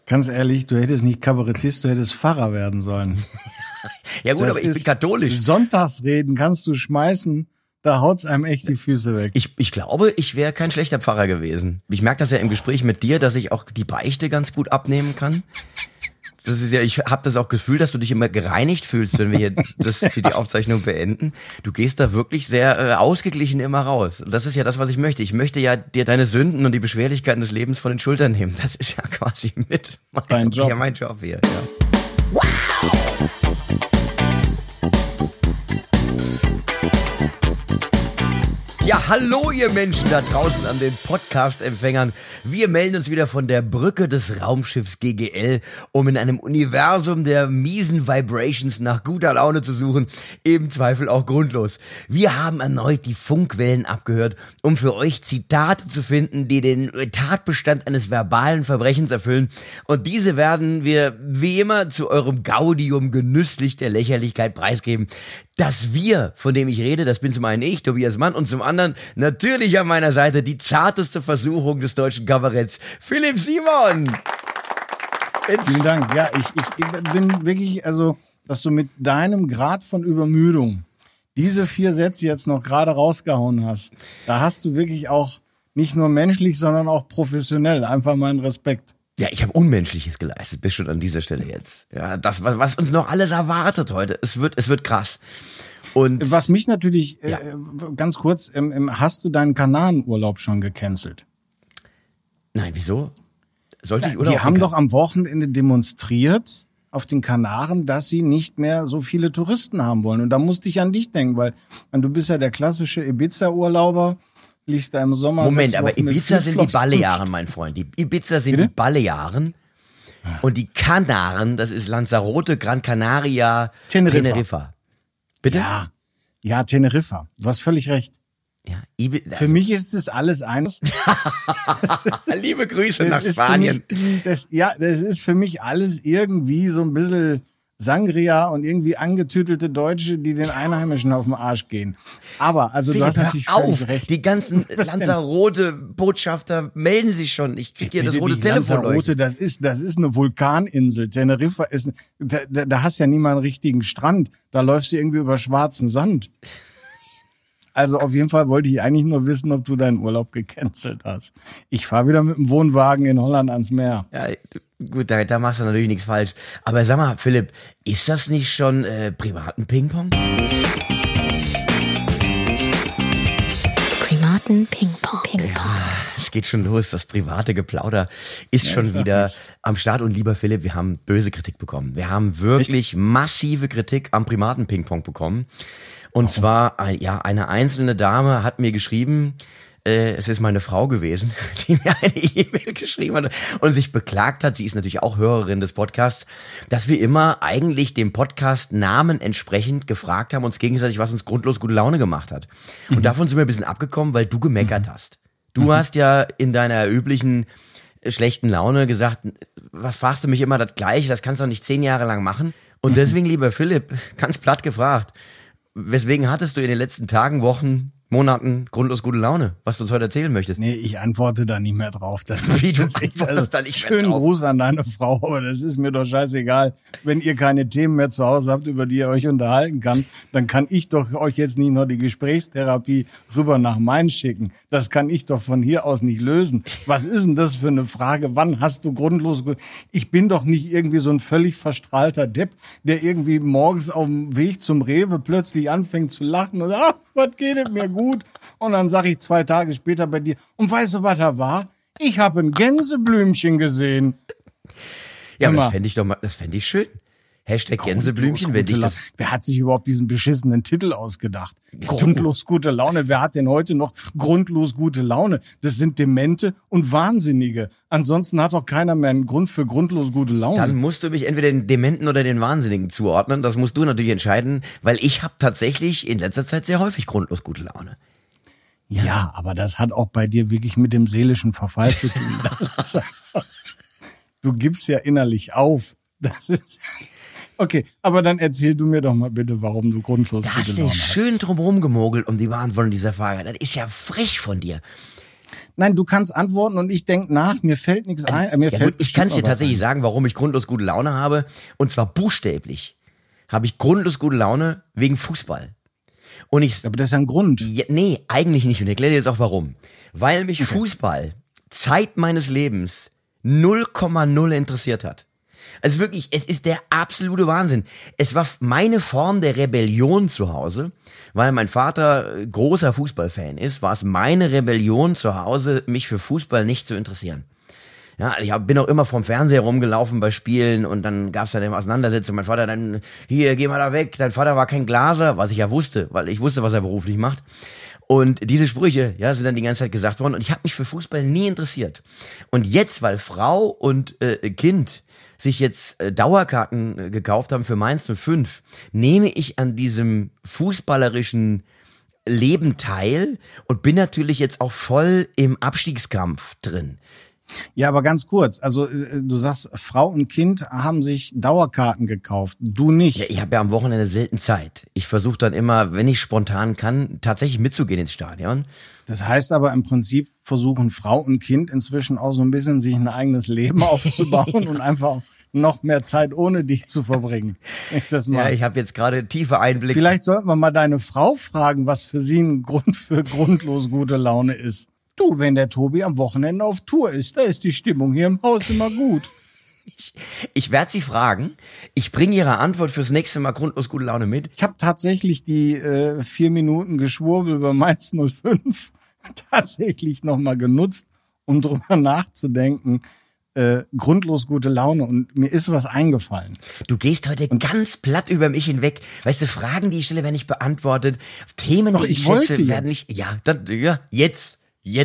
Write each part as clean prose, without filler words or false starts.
Ganz ehrlich, du hättest nicht Kabarettist, du hättest Pfarrer werden sollen. Ja gut, aber ich bin katholisch. Sonntagsreden kannst du schmeißen, da haut's einem echt die Füße weg. Ich glaube, ich wäre kein schlechter Pfarrer gewesen. Ich merke das ja im Gespräch mit dir, dass ich auch die Beichte ganz gut abnehmen kann. Das ist ja, ich habe das auch Gefühl, dass du dich immer gereinigt fühlst, wenn wir hier das für die Aufzeichnung beenden. Du gehst da wirklich sehr ausgeglichen immer raus. Und das ist ja das, was ich möchte. Ich möchte ja dir deine Sünden und die Beschwerlichkeiten des Lebens von den Schultern nehmen. Das ist ja quasi mit dein Job. Ja, mein Job hier. Ja. Wow! Ja, hallo ihr Menschen da draußen an den Podcast-Empfängern. Wir melden uns wieder von der Brücke des Raumschiffs GGL, um in einem Universum der miesen Vibrations nach guter Laune zu suchen, im Zweifel auch grundlos. Wir haben erneut die Funkwellen abgehört, um für euch Zitate zu finden, die den Tatbestand eines verbalen Verbrechens erfüllen. Und diese werden wir wie immer zu eurem Gaudium genüsslich der Lächerlichkeit preisgeben. Das Wir, von dem ich rede, das bin zum einen ich, Tobias Mann, und zum anderen natürlich an meiner Seite die zarteste Versuchung des deutschen Kabaretts, Philipp Simon. Vielen Dank. Ja, ich bin wirklich, also, dass du mit deinem Grad von Übermüdung diese 4 Sätze jetzt noch gerade rausgehauen hast, da hast du wirklich auch nicht nur menschlich, sondern auch professionell einfach meinen Respekt. Ja, ich habe Unmenschliches geleistet, bis schon an dieser Stelle jetzt. Ja, das, was uns noch alles erwartet heute, es wird krass. Und was mich natürlich, ganz kurz, hast du deinen Kanarenurlaub schon gecancelt? Nein, wieso? Sollte ich Urlaub? Die haben doch am Wochenende demonstriert auf den Kanaren, dass sie nicht mehr so viele Touristen haben wollen. Und da musste ich an dich denken, weil du bist ja der klassische Ibiza-Urlauber. Liegst da im Sommer. Moment, aber Ibiza sind die Balearen, mein Freund. Die Ibiza sind die Balearen. Und die Kanaren, das ist Lanzarote, Gran Canaria, Teneriffa. Bitte? Ja, Teneriffa. Du hast völlig recht. Ja, für mich ist das alles eines. Liebe Grüße nach Spanien. Das ist für mich alles irgendwie so ein bisschen Sangria und irgendwie angetütelte Deutsche, die den Einheimischen auf den Arsch gehen. Aber, also Philipp, du hast natürlich völlig recht. Die ganzen Lanzarote-Botschafter melden sich schon. Ich krieg hier das rote Telefon. Lanzarote, das ist eine Vulkaninsel. Teneriffa ist, da hast ja nie mal einen richtigen Strand. Da läufst du irgendwie über schwarzen Sand. Also auf jeden Fall wollte ich eigentlich nur wissen, ob du deinen Urlaub gecancelt hast. Ich fahre wieder mit dem Wohnwagen in Holland ans Meer. Ja, gut, da machst du natürlich nichts falsch. Aber sag mal, Philipp, ist das nicht schon privaten Ping-Pong? Privaten Ping-Pong. Ja, es geht schon los. Das private Geplauder ist schon wieder am Start. Und lieber Philipp, wir haben böse Kritik bekommen. Wir haben wirklich massive Kritik am privaten Ping-Pong bekommen. Und zwar, eine einzelne Dame hat mir geschrieben, es ist meine Frau gewesen, die mir eine E-Mail geschrieben hat und sich beklagt hat, sie ist natürlich auch Hörerin des Podcasts, dass wir immer eigentlich dem Podcast-Namen entsprechend gefragt haben, uns gegenseitig, was uns grundlos gute Laune gemacht hat. Und davon sind wir ein bisschen abgekommen, weil du gemeckert hast. Du hast ja in deiner üblichen schlechten Laune gesagt, was fragst du mich immer das Gleiche, das kannst du doch nicht 10 Jahre lang machen. Und deswegen, lieber Philipp, ganz platt gefragt, weswegen hattest du in den letzten Tagen, Wochen, Monaten grundlos gute Laune, was du uns heute erzählen möchtest? Nee, ich antworte da nicht mehr drauf. Wie, du antwortest da nicht mehr drauf? Schönen Gruß an deine Frau, aber das ist mir doch scheißegal. Wenn ihr keine Themen mehr zu Hause habt, über die ihr euch unterhalten kann, dann kann ich doch euch jetzt nicht noch die Gesprächstherapie rüber nach Main schicken. Das kann ich doch von hier aus nicht lösen. Was ist denn das für eine Frage? Wann hast du grundlos... Ich bin doch nicht irgendwie so ein völlig verstrahlter Depp, der irgendwie morgens auf dem Weg zum Rewe plötzlich anfängt zu lachen und sagt, was geht es mir gut? Und dann sag ich 2 Tage später bei dir, und weißt du, was da war? Ich habe ein Gänseblümchen gesehen. Ja, aber das fände ich schön. Hashtag Gänseblümchen, wenn ich das... Wer hat sich überhaupt diesen beschissenen Titel ausgedacht? Grundlos gute Laune. Wer hat denn heute noch grundlos gute Laune? Das sind Demente und Wahnsinnige. Ansonsten hat doch keiner mehr einen Grund für grundlos gute Laune. Dann musst du mich entweder den Dementen oder den Wahnsinnigen zuordnen. Das musst du natürlich entscheiden, weil ich habe tatsächlich in letzter Zeit sehr häufig grundlos gute Laune. Ja, aber das hat auch bei dir wirklich mit dem seelischen Verfall zu tun. Das ist einfach, du gibst ja innerlich auf. Das ist... Okay, aber dann erzähl du mir doch mal bitte, warum du grundlos gute Laune hast. Da hast du schön drumherum gemogelt um die Beantwortung dieser Frage. Das ist ja frech von dir. Nein, du kannst antworten und ich denke nach, mir fällt nichts ein. Ich kann es dir tatsächlich sagen, warum ich grundlos gute Laune habe. Und zwar buchstäblich habe ich grundlos gute Laune wegen Fußball. Aber das ist ja ein Grund. Ja, nee, eigentlich nicht. Und ich erkläre dir jetzt auch warum. Weil mich Fußball Zeit meines Lebens 0,0 interessiert hat. Also wirklich, es ist der absolute Wahnsinn. Es war meine Form der Rebellion zu Hause, weil mein Vater großer Fußballfan ist, war es meine Rebellion zu Hause, mich für Fußball nicht zu interessieren. Ja, ich bin auch immer vorm Fernseher rumgelaufen bei Spielen und dann gab's dann immer Auseinandersetzungen. Mein Vater dann, hier, geh mal da weg. Dein Vater war kein Glaser, was ich ja wusste, weil ich wusste, was er beruflich macht. Und diese Sprüche, ja, sind dann die ganze Zeit gesagt worden und ich habe mich für Fußball nie interessiert. Und jetzt, weil Frau und Kind sich jetzt Dauerkarten gekauft haben für Mainz 05, nehme ich an diesem fußballerischen Leben teil und bin natürlich jetzt auch voll im Abstiegskampf drin. Ja, aber ganz kurz, also du sagst, Frau und Kind haben sich Dauerkarten gekauft, du nicht. Ja, ich habe ja am Wochenende selten Zeit. Ich versuche dann immer, wenn ich spontan kann, tatsächlich mitzugehen ins Stadion. Das heißt aber im Prinzip versuchen Frau und Kind inzwischen auch so ein bisschen sich ein eigenes Leben aufzubauen und einfach noch mehr Zeit ohne dich zu verbringen. Ja, ich habe jetzt gerade tiefe Einblicke. Vielleicht sollten wir mal deine Frau fragen, was für sie ein Grund für grundlos gute Laune ist. Du, wenn der Tobi am Wochenende auf Tour ist, da ist die Stimmung hier im Haus immer gut. Ich werde sie fragen. Ich bringe ihre Antwort fürs nächste Mal grundlos gute Laune mit. Ich habe tatsächlich die 4 Minuten Geschwurbel über Mainz 05 tatsächlich nochmal genutzt, um drüber nachzudenken. Grundlos gute Laune und mir ist was eingefallen. Du gehst heute ganz platt über mich hinweg. Weißt du, Fragen, die ich stelle, werden nicht beantwortet. Themen, die ich setze, werden nicht... Jetzt.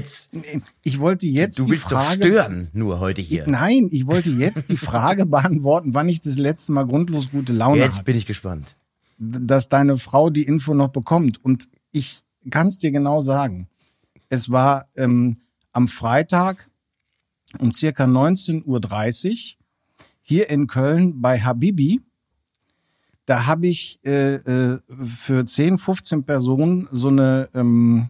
Ich wollte jetzt du willst doch stören, nur heute hier. Nein, ich wollte jetzt die Frage beantworten, wann ich das letzte Mal grundlos gute Laune hatte. Jetzt bin ich gespannt. Dass deine Frau die Info noch bekommt. Und ich kann es dir genau sagen. Es war am Freitag um circa 19:30 Uhr hier in Köln bei Habibi. Da habe ich für 10, 15 Personen so eine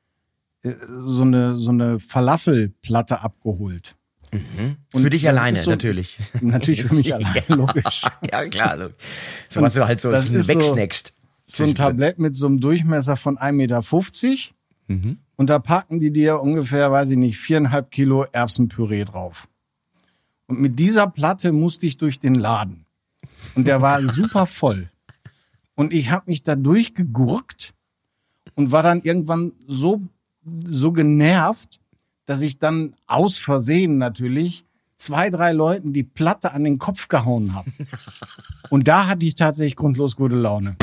Falafelplatte abgeholt. Mhm. Für dich alleine, so, natürlich. Natürlich für mich alleine, logisch. Ja, klar. Logisch. So was du halt so wegsnackst. So ein Tablett mit so einem Durchmesser von 1,50 Meter. Mhm. Und da packen die dir ungefähr, 4,5 Kilo Erbsenpüree drauf. Und mit dieser Platte musste ich durch den Laden. Und der war super voll. Und ich habe mich da durchgegurkt und war dann irgendwann so genervt, dass ich dann aus Versehen natürlich 2, 3 Leuten die Platte an den Kopf gehauen habe. Und da hatte ich tatsächlich grundlos gute Laune.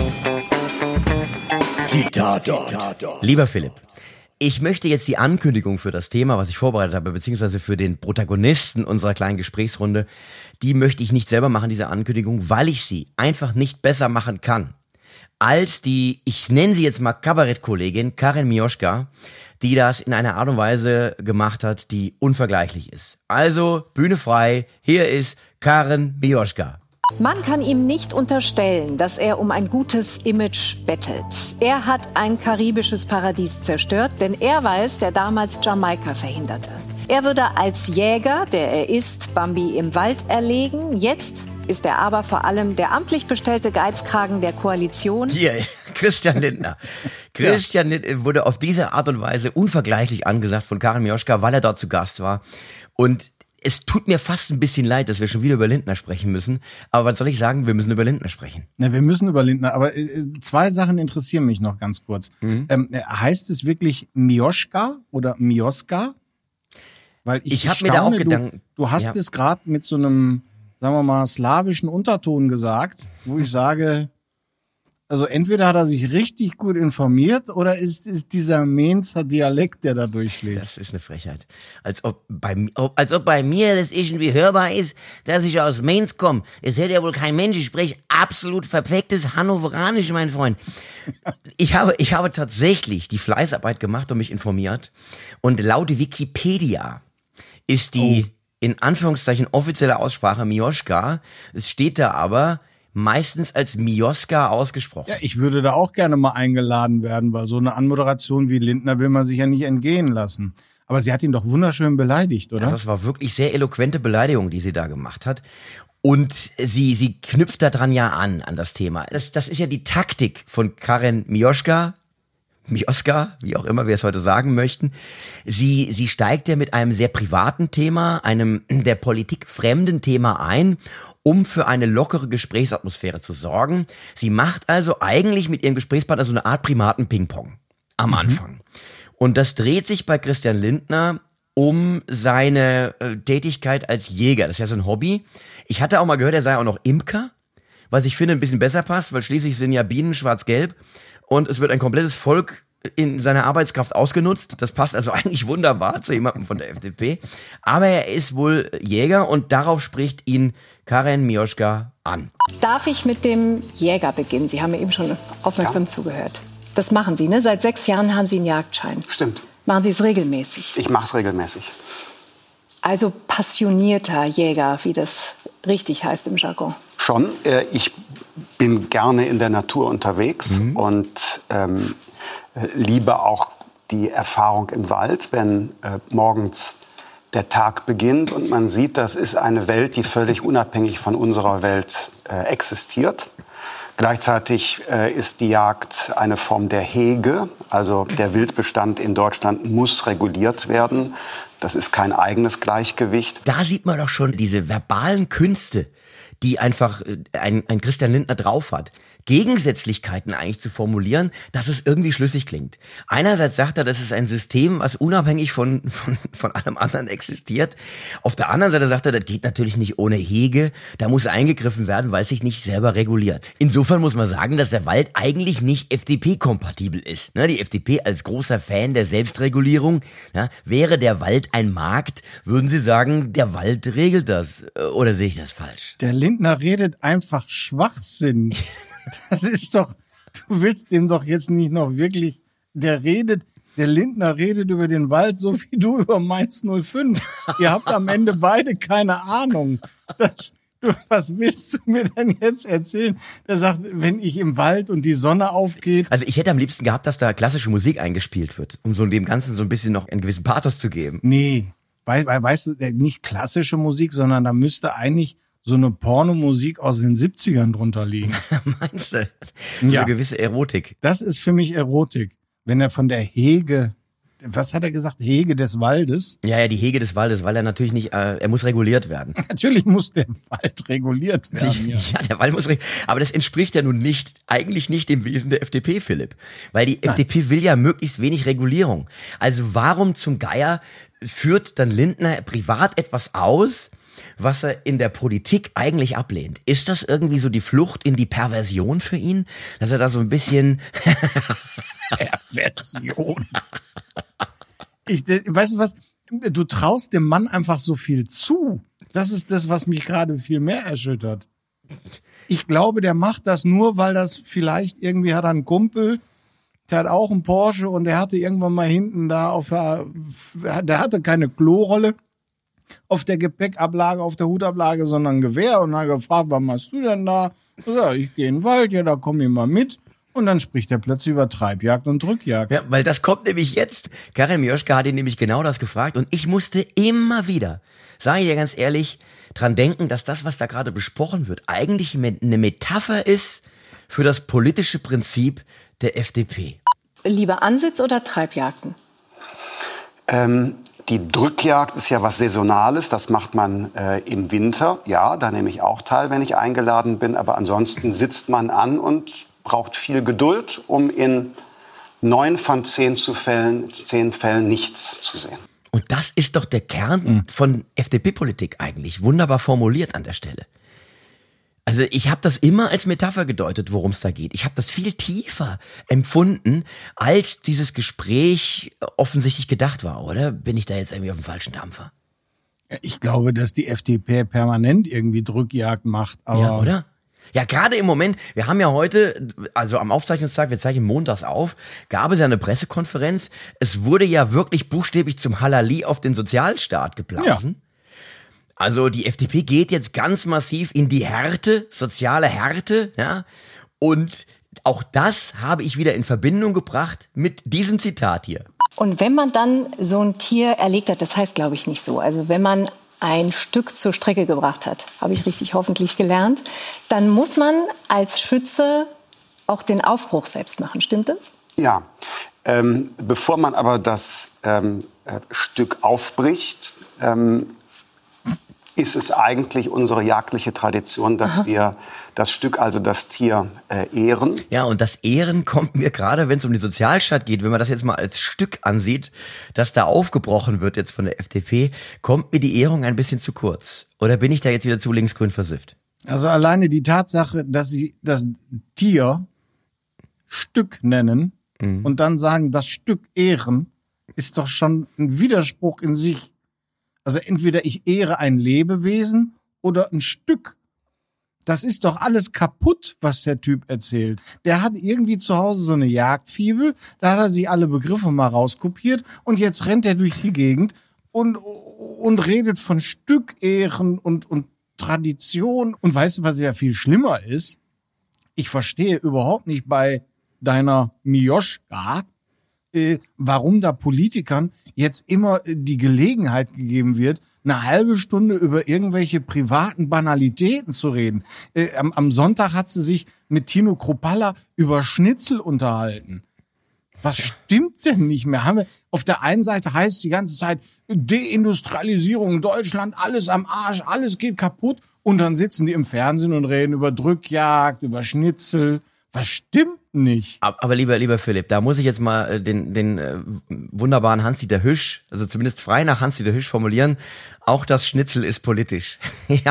Zitat. Lieber Philipp, ich möchte jetzt die Ankündigung für das Thema, was ich vorbereitet habe, beziehungsweise für den Protagonisten unserer kleinen Gesprächsrunde, die möchte ich nicht selber machen, diese Ankündigung, weil ich sie einfach nicht besser machen kann als die, ich nenne sie jetzt mal Kabarettkollegin Karin Mioschka, die das in einer Art und Weise gemacht hat, die unvergleichlich ist. Also, Bühne frei, hier ist Karin Mioschka. Man kann ihm nicht unterstellen, dass er um ein gutes Image bettelt. Er hat ein karibisches Paradies zerstört, denn er war es, der damals Jamaika verhinderte. Er würde als Jäger, der er ist, Bambi im Wald erlegen. Jetzt ist er aber vor allem der amtlich bestellte Geizkragen der Koalition. Hier, Christian Lindner. Christian Lindner wurde auf diese Art und Weise unvergleichlich angesagt von Karin Mioschka, weil er dort zu Gast war. Und es tut mir fast ein bisschen leid, dass wir schon wieder über Lindner sprechen müssen. Aber was soll ich sagen? Wir müssen über Lindner sprechen. Na, wir müssen über Lindner. Aber 2 Sachen interessieren mich noch ganz kurz. Heißt es wirklich Mioschka oder Mioska? Weil ich habe mir da auch Gedanken. Du hast es gerade mit so einem, sagen wir mal, slawischen Unterton gesagt, wo ich sage, also entweder hat er sich richtig gut informiert oder ist dieser Mainzer Dialekt, der da durchschlägt. Das ist eine Frechheit. Als ob bei mir das irgendwie hörbar ist, dass ich aus Mainz komme. Das hört ja wohl kein Mensch. Ich spreche absolut perfektes Hannoveranisch, mein Freund. Ich habe tatsächlich die Fleißarbeit gemacht und mich informiert. Und laut Wikipedia ist die in Anführungszeichen offizielle Aussprache Mioschka. Es steht da aber meistens als Mioska ausgesprochen. Ja, ich würde da auch gerne mal eingeladen werden, weil so eine Anmoderation wie Lindner will man sich ja nicht entgehen lassen. Aber sie hat ihn doch wunderschön beleidigt, oder? Also das war wirklich sehr eloquente Beleidigung, die sie da gemacht hat. Und sie knüpft daran ja an das Thema. Das ist ja die Taktik von Karen Mioska, wie auch immer wir es heute sagen möchten. Sie steigt ja mit einem sehr privaten Thema, einem der Politik fremden Thema ein, um für eine lockere Gesprächsatmosphäre zu sorgen. Sie macht also eigentlich mit ihrem Gesprächspartner so eine Art Primaten-Ping-Pong am Anfang. Und das dreht sich bei Christian Lindner um seine Tätigkeit als Jäger. Das ist ja so ein Hobby. Ich hatte auch mal gehört, er sei auch noch Imker, was ich finde ein bisschen besser passt, weil schließlich sind ja Bienen schwarz-gelb und es wird ein komplettes Volk in seiner Arbeitskraft ausgenutzt. Das passt also eigentlich wunderbar zu jemandem von der FDP. Aber er ist wohl Jäger und darauf spricht ihn Karen Mioska an. Darf ich mit dem Jäger beginnen? Sie haben mir eben schon aufmerksam zugehört. Das machen Sie, ne? Seit 6 Jahren haben Sie einen Jagdschein. Stimmt. Machen Sie es regelmäßig? Ich mache es regelmäßig. Also passionierter Jäger, wie das richtig heißt im Jargon. Schon. Ich bin gerne in der Natur unterwegs und liebe auch die Erfahrung im Wald, wenn morgens der Tag beginnt und man sieht, das ist eine Welt, die völlig unabhängig von unserer Welt existiert. Gleichzeitig ist die Jagd eine Form der Hege, also der Wildbestand in Deutschland muss reguliert werden. Das ist kein eigenes Gleichgewicht. Da sieht man doch schon diese verbalen Künste, die einfach ein Christian Lindner drauf hat. Gegensätzlichkeiten eigentlich zu formulieren, dass es irgendwie schlüssig klingt. Einerseits sagt er, das ist ein System, was unabhängig von allem anderen existiert. Auf der anderen Seite sagt er, das geht natürlich nicht ohne Hege. Da muss eingegriffen werden, weil es sich nicht selber reguliert. Insofern muss man sagen, dass der Wald eigentlich nicht FDP-kompatibel ist. Die FDP als großer Fan der Selbstregulierung, wäre der Wald ein Markt, würden Sie sagen, der Wald regelt das. Oder sehe ich das falsch? Der Lindner redet einfach Schwachsinn. Das ist doch, du willst dem doch jetzt nicht noch wirklich, der Lindner redet über den Wald so wie du über Mainz 05. Ihr habt am Ende beide keine Ahnung. Was willst du mir denn jetzt erzählen? Der sagt, wenn ich im Wald und die Sonne aufgeht. Also ich hätte am liebsten gehabt, dass da klassische Musik eingespielt wird, um so dem Ganzen so ein bisschen noch einen gewissen Pathos zu geben. Nee, weißt du, nicht klassische Musik, sondern da müsste eigentlich so eine Pornomusik aus den 70ern drunter liegen. Meinst du? So eine gewisse Erotik. Das ist für mich Erotik. Wenn er von der Hege, was hat er gesagt? Hege des Waldes? Ja, die Hege des Waldes, weil er natürlich nicht, er muss reguliert werden. Natürlich muss der Wald reguliert werden. Ja, der Wald muss aber das entspricht ja nun eigentlich nicht dem Wesen der FDP, Philipp. Weil die FDP will ja möglichst wenig Regulierung. Also warum zum Geier führt dann Lindner privat etwas aus, was er in der Politik eigentlich ablehnt? Ist das irgendwie so die Flucht in die Perversion für ihn? Dass er da so ein bisschen... Perversion. Weißt du was? Du traust dem Mann einfach so viel zu. Das ist das, was mich gerade viel mehr erschüttert. Ich glaube, der macht das nur, weil das vielleicht irgendwie hat er einen Kumpel, der hat auch einen Porsche und der hatte irgendwann mal hinten da der hatte keine Klorolle auf der Gepäckablage, auf der Hutablage, sondern ein Gewehr und dann gefragt, was machst du denn da? Ja, ich gehe in den Wald, ja, da komm ich mal mit. Und dann spricht er plötzlich über Treibjagd und Drückjagd. Ja, weil das kommt nämlich jetzt. Karen Mioska hat ihn nämlich genau das gefragt und ich musste immer wieder, sage ich dir ganz ehrlich, dran denken, dass das, was da gerade besprochen wird, eigentlich eine Metapher ist für das politische Prinzip der FDP. Lieber Ansitz oder Treibjagden? Die Drückjagd ist ja was Saisonales, das macht man im Winter. Ja, da nehme ich auch teil, wenn ich eingeladen bin. Aber ansonsten sitzt man an und braucht viel Geduld, um in 9 von 10 Fällen nichts zu sehen. Und das ist doch der Kern von FDP-Politik eigentlich. Wunderbar formuliert an der Stelle. Also ich habe das immer als Metapher gedeutet, worum es da geht. Ich habe das viel tiefer empfunden, als dieses Gespräch offensichtlich gedacht war, oder? Bin ich da jetzt irgendwie auf dem falschen Dampfer? Ich glaube, dass die FDP permanent irgendwie Drückjagd macht. Aber ja, oder? Ja, gerade im Moment, wir haben ja heute, also am Aufzeichnungstag, wir zeichnen montags auf, gab es ja eine Pressekonferenz. Es wurde ja wirklich buchstäblich zum Halali auf den Sozialstaat geblasen. Ja. Also die FDP geht jetzt ganz massiv in die Härte, soziale Härte, ja. Und auch das habe ich wieder in Verbindung gebracht mit diesem Zitat hier. Und wenn man dann so ein Tier erlegt hat, das heißt, glaube ich, nicht so. Also wenn man ein Stück zur Strecke gebracht hat, habe ich richtig hoffentlich gelernt, dann muss man als Schütze auch den Aufbruch selbst machen. Stimmt das? Ja. Bevor man aber das Stück aufbricht, ist es eigentlich unsere jagdliche Tradition, dass wir das Stück, also das Tier, ehren. Ja, und das Ehren kommt mir gerade, wenn es um die Sozialstaat geht, wenn man das jetzt mal als Stück ansieht, das da aufgebrochen wird jetzt von der FDP, kommt mir die Ehrung ein bisschen zu kurz. Oder bin ich da jetzt wieder zu linksgrün versifft? Also alleine die Tatsache, dass sie das Tier Stück nennen und dann sagen, das Stück ehren, ist doch schon ein Widerspruch in sich. Also entweder ich ehre ein Lebewesen oder ein Stück. Das ist doch alles kaputt, was der Typ erzählt. Der hat irgendwie zu Hause so eine Jagdfibel, da hat er sich alle Begriffe mal rauskopiert und jetzt rennt er durch die Gegend und redet von Stückehren und Tradition. Und weißt du, was ja viel schlimmer ist? Ich verstehe überhaupt nicht bei deiner Mioschka, warum da Politikern jetzt immer die Gelegenheit gegeben wird, eine halbe Stunde über irgendwelche privaten Banalitäten zu reden. Am Sonntag hat sie sich mit Tino Kruppalla über Schnitzel unterhalten. Was stimmt denn nicht mehr? Auf der einen Seite heißt die ganze Zeit Deindustrialisierung, Deutschland, alles am Arsch, alles geht kaputt. Und dann sitzen die im Fernsehen und reden über Drückjagd, über Schnitzel. Was stimmt nicht? Aber lieber Philipp, da muss ich jetzt mal den wunderbaren Hans-Dieter Hüsch, also zumindest frei nach Hans-Dieter Hüsch formulieren, auch das Schnitzel ist politisch. Ja.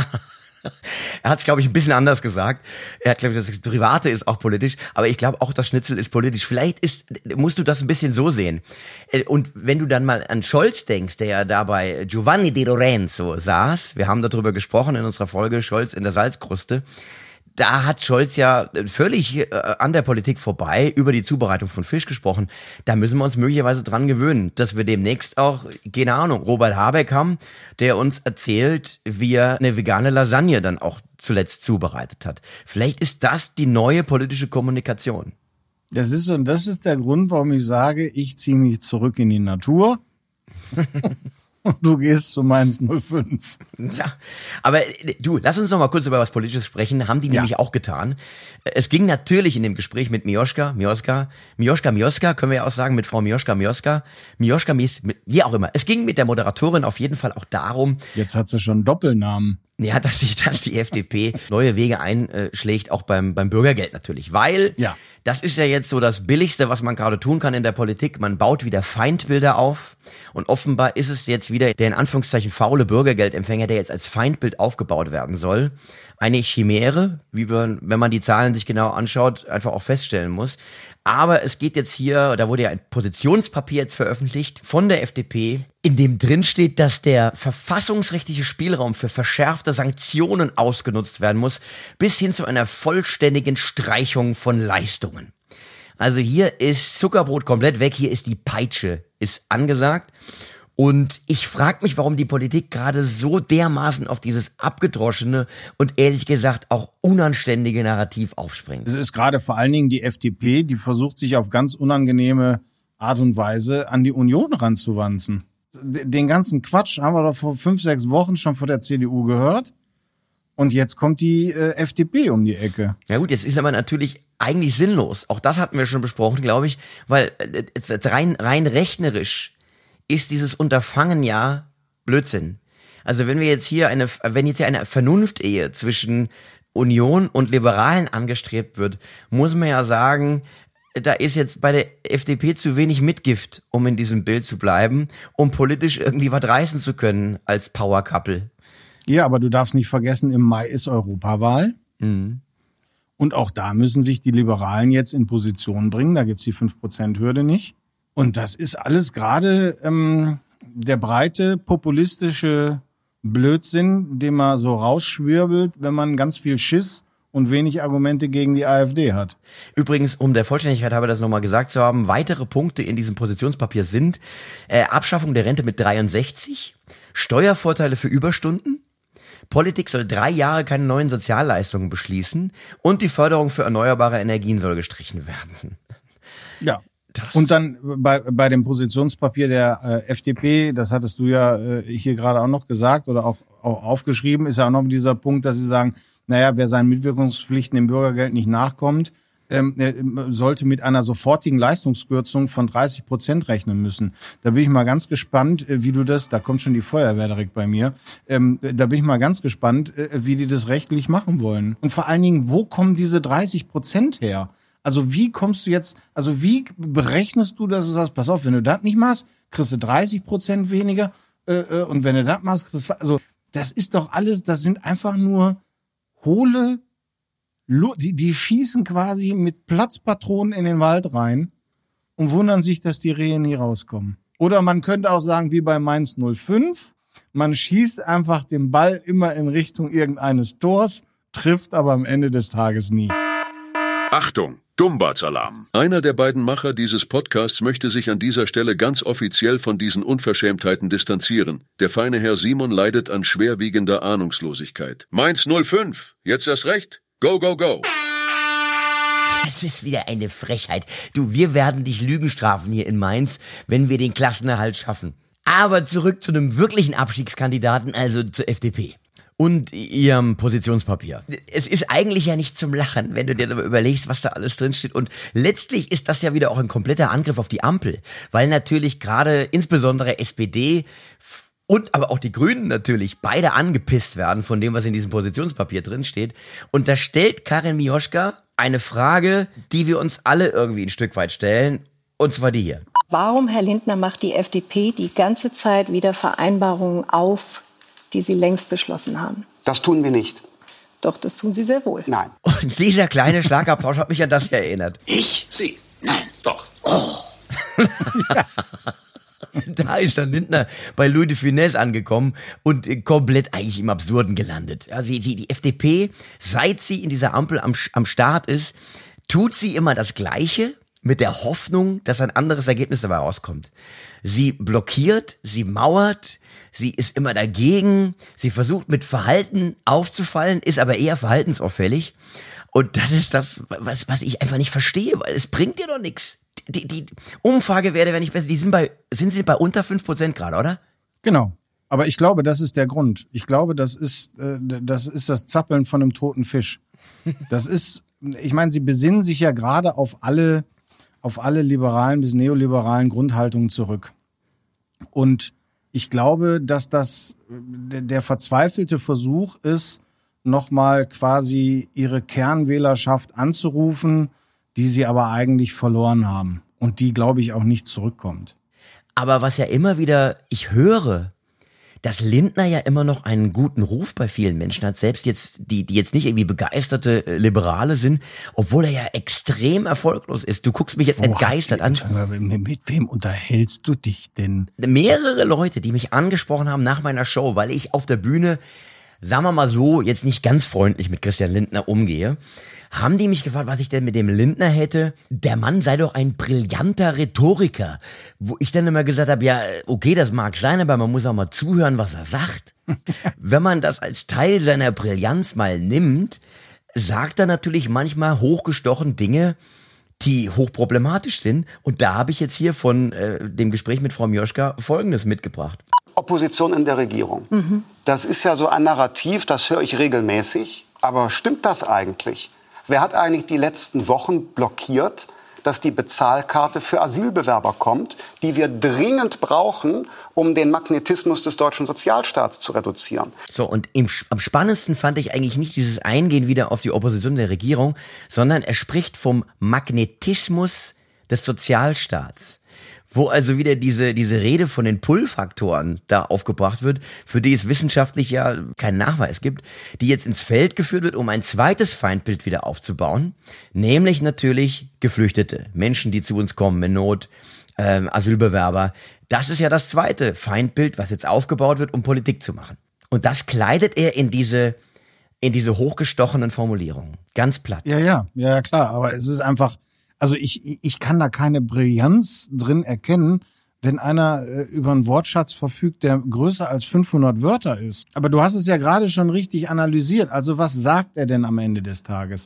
Er hat es, glaube ich, ein bisschen anders gesagt. Er hat, glaube ich, das Private ist auch politisch, aber ich glaube auch, das Schnitzel ist politisch. Vielleicht musst du das ein bisschen so sehen. Und wenn du dann mal an Scholz denkst, der ja da bei Giovanni Di Lorenzo saß, wir haben darüber gesprochen in unserer Folge Scholz in der Salzkruste, da hat Scholz ja völlig an der Politik vorbei über die Zubereitung von Fisch gesprochen. Da müssen wir uns möglicherweise dran gewöhnen, dass wir demnächst auch, keine Ahnung, Robert Habeck haben, der uns erzählt, wie er eine vegane Lasagne dann auch zuletzt zubereitet hat. Vielleicht ist das die neue politische Kommunikation. Das ist der Grund, warum ich sage, ich ziehe mich zurück in die Natur. Und du gehst zu Mainz 05. Ja, aber du, lass uns noch mal kurz über was Politisches sprechen. Haben die nämlich auch getan. Es ging natürlich in dem Gespräch mit Mioschka, können wir ja auch sagen, mit Frau Mioschka, wie auch immer. Es ging mit der Moderatorin auf jeden Fall auch darum. Jetzt hat sie schon einen Doppelnamen. Ja, dass die FDP neue Wege einschlägt, auch beim Bürgergeld natürlich. Weil das ist ja jetzt so das Billigste, was man gerade tun kann in der Politik. Man baut wieder Feindbilder auf. Und offenbar ist es jetzt wieder der in Anführungszeichen faule Bürgergeldempfänger, der jetzt als Feindbild aufgebaut werden soll. Eine Chimäre, wie wenn man die Zahlen sich genau anschaut, einfach auch feststellen muss. Aber es geht jetzt hier, da wurde ja ein Positionspapier jetzt veröffentlicht von der FDP, in dem drin steht, dass der verfassungsrechtliche Spielraum für verschärfte Sanktionen ausgenutzt werden muss, bis hin zu einer vollständigen Streichung von Leistungen. Also hier ist Zuckerbrot komplett weg, hier ist die Peitsche, ist angesagt. Und ich frage mich, warum die Politik gerade so dermaßen auf dieses abgedroschene und ehrlich gesagt auch unanständige Narrativ aufspringt. Es ist gerade vor allen Dingen die FDP, die versucht, sich auf ganz unangenehme Art und Weise an die Union ranzuwanzen. Den ganzen Quatsch haben wir doch vor 5-6 Wochen schon von der CDU gehört. Und jetzt kommt die FDP um die Ecke. Ja gut, jetzt ist aber natürlich eigentlich sinnlos. Auch das hatten wir schon besprochen, glaube ich, weil rein rechnerisch ist dieses Unterfangen ja Blödsinn. Also wenn jetzt hier eine Vernunftehe zwischen Union und Liberalen angestrebt wird, muss man ja sagen, da ist jetzt bei der FDP zu wenig Mitgift, um in diesem Bild zu bleiben, um politisch irgendwie was reißen zu können als Power Couple. Ja, aber du darfst nicht vergessen, im Mai ist Europawahl. Mhm. Und auch da müssen sich die Liberalen jetzt in Position bringen. Da gibt's die 5%-Hürde nicht. Und das ist alles gerade der breite populistische Blödsinn, den man so rausschwirbelt, wenn man ganz viel Schiss und wenig Argumente gegen die AfD hat. Übrigens, um der Vollständigkeit halber das nochmal gesagt zu haben, weitere Punkte in diesem Positionspapier sind Abschaffung der Rente mit 63, Steuervorteile für Überstunden, Politik soll 3 Jahre keine neuen Sozialleistungen beschließen und die Förderung für erneuerbare Energien soll gestrichen werden. Ja. Und dann bei dem Positionspapier der FDP, das hattest du ja hier gerade auch noch gesagt oder auch aufgeschrieben, ist ja auch noch dieser Punkt, dass sie sagen, naja, wer seinen Mitwirkungspflichten im Bürgergeld nicht nachkommt, sollte mit einer sofortigen Leistungskürzung von 30% rechnen müssen. Da bin ich mal ganz gespannt, wie du das, da kommt schon die Feuerwehr direkt bei mir, da bin ich mal ganz gespannt, wie die das rechtlich machen wollen. Und vor allen Dingen, wo kommen diese 30% her? Also wie kommst du jetzt, also wie berechnest du, dass du sagst, pass auf, wenn du das nicht machst, kriegst du 30% weniger und wenn du das machst, kriegst du, also das ist doch alles, das sind einfach nur hohle, die schießen quasi mit Platzpatronen in den Wald rein und wundern sich, dass die Rehe nie rauskommen. Oder man könnte auch sagen, wie bei Mainz 05, man schießt einfach den Ball immer in Richtung irgendeines Tors, trifft aber am Ende des Tages nie. Achtung, Dummbartsalarm. Einer der beiden Macher dieses Podcasts möchte sich an dieser Stelle ganz offiziell von diesen Unverschämtheiten distanzieren. Der feine Herr Simon leidet an schwerwiegender Ahnungslosigkeit. Mainz 05, jetzt erst recht. Go, go, go. Das ist wieder eine Frechheit. Du, wir werden dich Lügen strafen hier in Mainz, wenn wir den Klassenerhalt schaffen. Aber zurück zu einem wirklichen Abstiegskandidaten, also zur FDP. Und ihrem Positionspapier. Es ist eigentlich ja nicht zum Lachen, wenn du dir aber überlegst, was da alles drinsteht. Und letztlich ist das ja wieder auch ein kompletter Angriff auf die Ampel. Weil natürlich gerade insbesondere SPD und aber auch die Grünen natürlich beide angepisst werden von dem, was in diesem Positionspapier drinsteht. Und da stellt Karin Mioschka eine Frage, die wir uns alle irgendwie ein Stück weit stellen. Und zwar die hier. Warum, Herr Lindner, macht die FDP die ganze Zeit wieder Vereinbarungen auf, die Sie längst beschlossen haben? Das tun wir nicht. Doch, das tun Sie sehr wohl. Nein. Und dieser kleine Schlagabtausch hat mich an das hier erinnert. Ich? Sie? Nein, doch. Oh. Ja. Da ist dann Lindner bei Louis de Funès angekommen und komplett eigentlich im Absurden gelandet. Also die FDP, seit sie in dieser Ampel am Start ist, tut sie immer das Gleiche mit der Hoffnung, dass ein anderes Ergebnis dabei rauskommt. Sie blockiert, sie mauert, sie ist immer dagegen, sie versucht mit Verhalten aufzufallen, ist aber eher verhaltensauffällig. Und das ist das, was ich einfach nicht verstehe, weil es bringt dir doch nichts. Die Umfragewerte werden nicht besser. Sind sie bei unter 5% gerade, oder? Genau. Aber ich glaube, das ist der Grund. Ich glaube, das ist das Zappeln von einem toten Fisch. Das ist, ich meine, sie besinnen sich ja gerade auf alle liberalen bis neoliberalen Grundhaltungen zurück. Und ich glaube, dass das der verzweifelte Versuch ist, nochmal quasi ihre Kernwählerschaft anzurufen, die sie aber eigentlich verloren haben und die, glaube ich, auch nicht zurückkommt. Aber was ja immer wieder ich höre, dass Lindner ja immer noch einen guten Ruf bei vielen Menschen hat, selbst jetzt die jetzt nicht irgendwie begeisterte Liberale sind, obwohl er ja extrem erfolglos ist. Du guckst mich jetzt entgeistert an. Mit wem unterhältst du dich denn? Mehrere Leute, die mich angesprochen haben nach meiner Show, weil ich auf der Bühne, sagen wir mal so, jetzt nicht ganz freundlich mit Christian Lindner umgehe, haben die mich gefragt, was ich denn mit dem Lindner hätte. Der Mann sei doch ein brillanter Rhetoriker. Wo ich dann immer gesagt habe, ja, okay, das mag sein, aber man muss auch mal zuhören, was er sagt. Wenn man das als Teil seiner Brillanz mal nimmt, sagt er natürlich manchmal hochgestochen Dinge, die hochproblematisch sind. Und da habe ich jetzt hier von dem Gespräch mit Frau Mioschka Folgendes mitgebracht. Opposition in der Regierung. Das ist ja so ein Narrativ, das höre ich regelmäßig. Aber stimmt das eigentlich? Wer hat eigentlich die letzten Wochen blockiert, dass die Bezahlkarte für Asylbewerber kommt, die wir dringend brauchen, um den Magnetismus des deutschen Sozialstaats zu reduzieren? So, und am spannendsten fand ich eigentlich nicht dieses Eingehen wieder auf die Opposition der Regierung, sondern er spricht vom Magnetismus des Sozialstaats. Wo also wieder diese Rede von den Pull-Faktoren da aufgebracht wird, für die es wissenschaftlich ja keinen Nachweis gibt, die jetzt ins Feld geführt wird, um ein zweites Feindbild wieder aufzubauen, nämlich natürlich Geflüchtete, Menschen, die zu uns kommen in Not, Asylbewerber. Das ist ja das zweite Feindbild, was jetzt aufgebaut wird, um Politik zu machen. Und das kleidet er in diese hochgestochenen Formulierungen. Ganz platt. Ja, klar, aber es ist einfach, also ich kann da keine Brillanz drin erkennen, wenn einer über einen Wortschatz verfügt, der größer als 500 Wörter ist. Aber du hast es ja gerade schon richtig analysiert. Also was sagt er denn am Ende des Tages?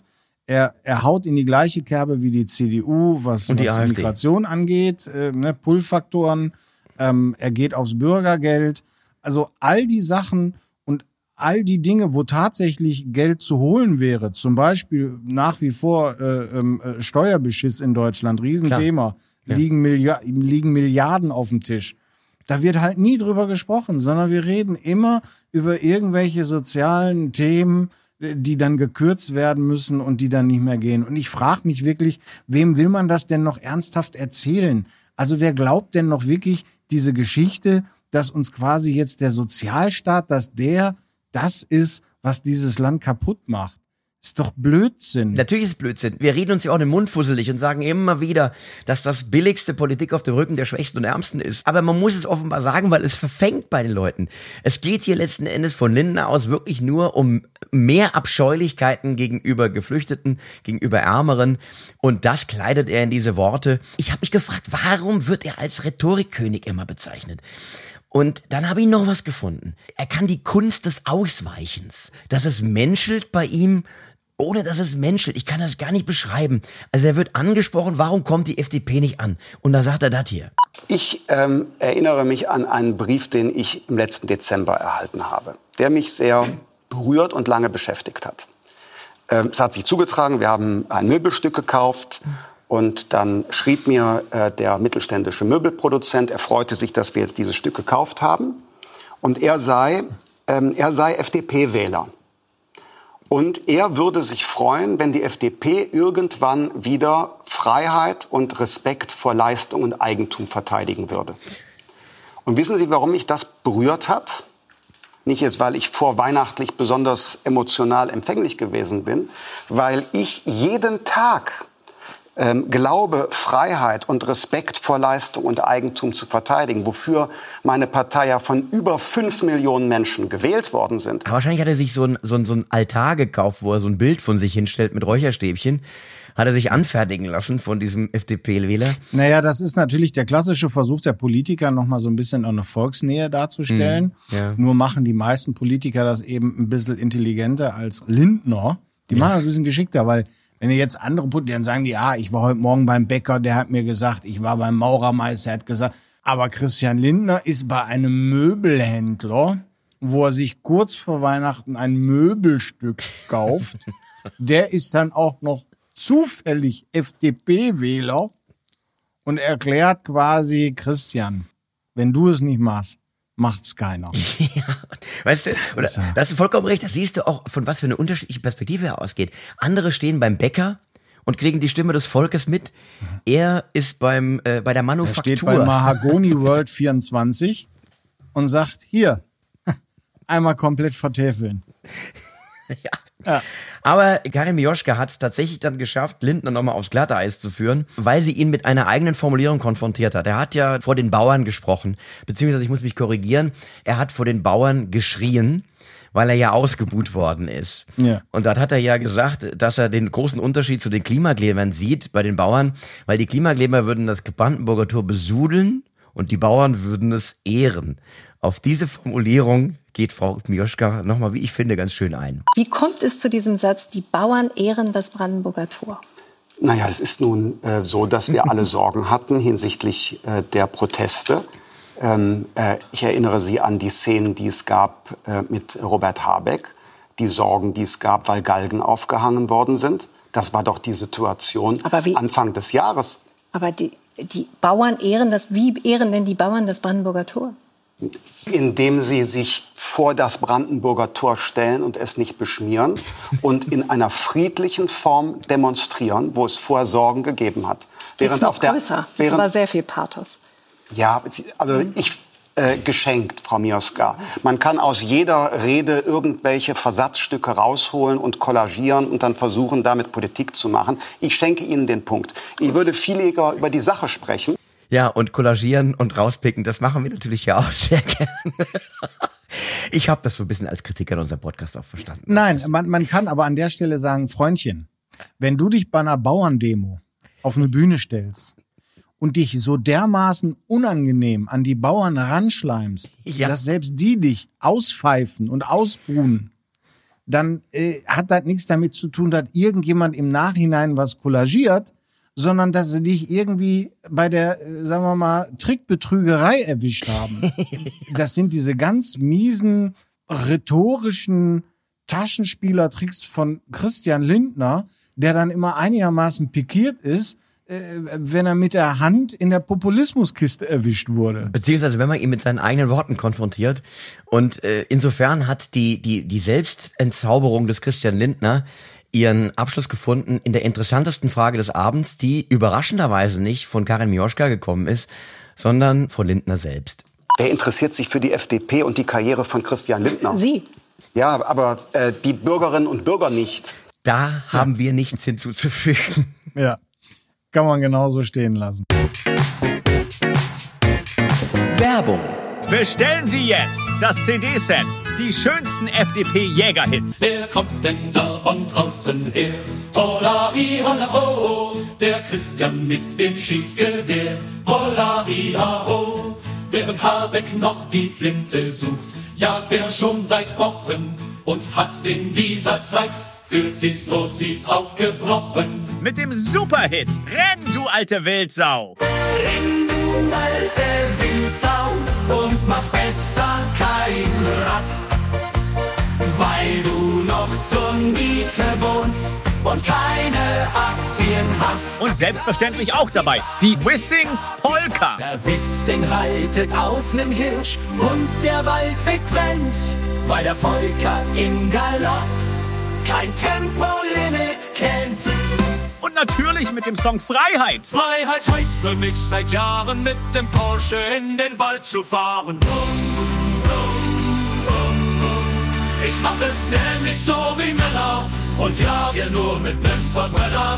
Er haut in die gleiche Kerbe wie die CDU, was Migration angeht, Pull-Faktoren. Er geht aufs Bürgergeld. Also all die Sachen und all die Dinge, wo tatsächlich Geld zu holen wäre, zum Beispiel nach wie vor Steuerbeschiss in Deutschland, Riesenthema, liegen Milliarden auf dem Tisch. Da wird halt nie drüber gesprochen, sondern wir reden immer über irgendwelche sozialen Themen, die dann gekürzt werden müssen und die dann nicht mehr gehen. Und ich frage mich wirklich, wem will man das denn noch ernsthaft erzählen? Also wer glaubt denn noch wirklich diese Geschichte, dass uns quasi jetzt der Sozialstaat, dass der das ist, was dieses Land kaputt macht? Ist doch Blödsinn. Natürlich ist es Blödsinn. Wir reden uns ja auch den Mund fusselig und sagen immer wieder, dass das billigste Politik auf dem Rücken der Schwächsten und Ärmsten ist. Aber man muss es offenbar sagen, weil es verfängt bei den Leuten. Es geht hier letzten Endes von Lindner aus wirklich nur um mehr Abscheulichkeiten gegenüber Geflüchteten, gegenüber Ärmeren. Und das kleidet er in diese Worte. Ich habe mich gefragt, warum wird er als Rhetorikkönig immer bezeichnet? Und dann habe ich noch was gefunden. Er kann die Kunst des Ausweichens. Dass es menschelt bei ihm, ohne dass es menschelt. Ich kann das gar nicht beschreiben. Also er wird angesprochen, warum kommt die FDP nicht an? Und da sagt er das hier. Ich erinnere mich an einen Brief, den ich im letzten Dezember erhalten habe, der mich sehr berührt und lange beschäftigt hat. Es hat sich zugetragen, wir haben ein Möbelstück gekauft. Und dann schrieb mir der mittelständische Möbelproduzent, er freute sich, dass wir jetzt dieses Stück gekauft haben. Und er sei FDP-Wähler. Und er würde sich freuen, wenn die FDP irgendwann wieder Freiheit und Respekt vor Leistung und Eigentum verteidigen würde. Und wissen Sie, warum mich das berührt hat? Nicht jetzt, weil ich vorweihnachtlich besonders emotional empfänglich gewesen bin, weil ich jeden Tag glaube, Freiheit und Respekt vor Leistung und Eigentum zu verteidigen, wofür meine Partei ja von über 5 Millionen Menschen gewählt worden sind. Aber wahrscheinlich hat er sich so ein Altar gekauft, wo er so ein Bild von sich hinstellt mit Räucherstäbchen. Hat er sich anfertigen lassen von diesem FDP-Wähler? Naja, das ist natürlich der klassische Versuch der Politiker, nochmal so ein bisschen eine Volksnähe darzustellen. Ja. Nur machen die meisten Politiker das eben ein bisschen intelligenter als Lindner. Die machen das ein bisschen geschickter, weil wenn ihr jetzt andere dann sagen die, ja, ich war heute Morgen beim Bäcker, der hat mir gesagt, ich war beim Maurermeister, der hat gesagt, aber Christian Lindner ist bei einem Möbelhändler, wo er sich kurz vor Weihnachten ein Möbelstück kauft. Der ist dann auch noch zufällig FDP-Wähler und erklärt quasi, Christian, wenn du es nicht machst, macht's keiner. Ja, weißt du, da hast du vollkommen recht, da siehst du auch, von was für eine unterschiedliche Perspektive er ausgeht. Andere stehen beim Bäcker und kriegen die Stimme des Volkes mit. Er ist bei der Manufaktur. Er steht bei Mahagoni World 24 und sagt, hier, einmal komplett vertäfeln. Ja. Aber Karin Mioschka hat es tatsächlich dann geschafft, Lindner nochmal aufs Glatteis zu führen, weil sie ihn mit einer eigenen Formulierung konfrontiert hat. Er hat ja vor den Bauern gesprochen, beziehungsweise ich muss mich korrigieren, er hat vor den Bauern geschrien, weil er ja ausgebuht worden ist. Ja. Und dort hat er ja gesagt, dass er den großen Unterschied zu den Klimaklebern sieht bei den Bauern, weil die Klimakleber würden das Brandenburger Tor besudeln und die Bauern würden es ehren. Auf diese Formulierung geht Frau Mioschka nochmal, wie ich finde, ganz schön ein. Wie kommt es zu diesem Satz, die Bauern ehren das Brandenburger Tor? Naja, es ist nun so, dass wir alle Sorgen hatten hinsichtlich der Proteste. Ich erinnere Sie an die Szenen, die es gab mit Robert Habeck, die Sorgen, die es gab, weil Galgen aufgehangen worden sind. Das war doch die Situation Anfang des Jahres. Aber die Bauern ehren das, wie ehren denn die Bauern das Brandenburger Tor? Indem sie sich vor das Brandenburger Tor stellen und es nicht beschmieren und in einer friedlichen Form demonstrieren, wo es vorher Sorgen gegeben hat. Jetzt noch größer, das ist aber sehr viel Pathos. Ja, also geschenkt, Frau Mioschka. Man kann aus jeder Rede irgendwelche Versatzstücke rausholen und kollagieren und dann versuchen, damit Politik zu machen. Ich schenke Ihnen den Punkt. Ich würde viel lieber über die Sache sprechen. Ja, und kollagieren und rauspicken, das machen wir natürlich ja auch sehr gerne. Ich habe das so ein bisschen als Kritik an unserem Podcast auch verstanden. Nein, man kann aber an der Stelle sagen, Freundchen, wenn du dich bei einer Bauerndemo auf eine Bühne stellst und dich so dermaßen unangenehm an die Bauern ranschleimst, dass selbst die dich auspfeifen und ausbuhen, dann hat das nichts damit zu tun, dass irgendjemand im Nachhinein was kollagiert, sondern dass sie dich irgendwie bei der, sagen wir mal, Trickbetrügerei erwischt haben. Das sind diese ganz miesen, rhetorischen Taschenspielertricks von Christian Lindner, der dann immer einigermaßen pikiert ist, wenn er mit der Hand in der Populismuskiste erwischt wurde. Beziehungsweise wenn man ihn mit seinen eigenen Worten konfrontiert. Und insofern hat die Selbstentzauberung des Christian Lindner ihren Abschluss gefunden in der interessantesten Frage des Abends, die überraschenderweise nicht von Karin Mioschka gekommen ist, sondern von Lindner selbst. Wer interessiert sich für die FDP und die Karriere von Christian Lindner? Sie. Ja, aber die Bürgerinnen und Bürger nicht. Da haben wir nichts hinzuzufügen. Ja, kann man genauso stehen lassen. Werbung. Bestellen Sie jetzt das CD-Set. Die schönsten FDP-Jäger-Hits. Wer kommt denn da von draußen her? Holla, holla, ho, der Christian mit dem Schießgewehr. Holla, ho, während Habeck noch die Flinte sucht, jagt er schon seit Wochen und hat in dieser Zeit für sich Sozis aufgebrochen. Mit dem Superhit Renn, du alte Wildsau. Renn, du alte Wildsau, und mach besser keinen Rast, weil du noch zur Miete wohnst und keine Aktien hast. Und selbstverständlich auch dabei die Wissing Polka. Der Wissing reitet auf nem Hirsch und der Wald wegbrennt, weil der Volker im Galopp kein Tempolimit kennt. Und natürlich mit dem Song Freiheit. Freiheit heißt für mich seit Jahren mit dem Porsche in den Wald zu fahren. Ich mach es nämlich so wie Männer und jage nur mit nem Verbrenner.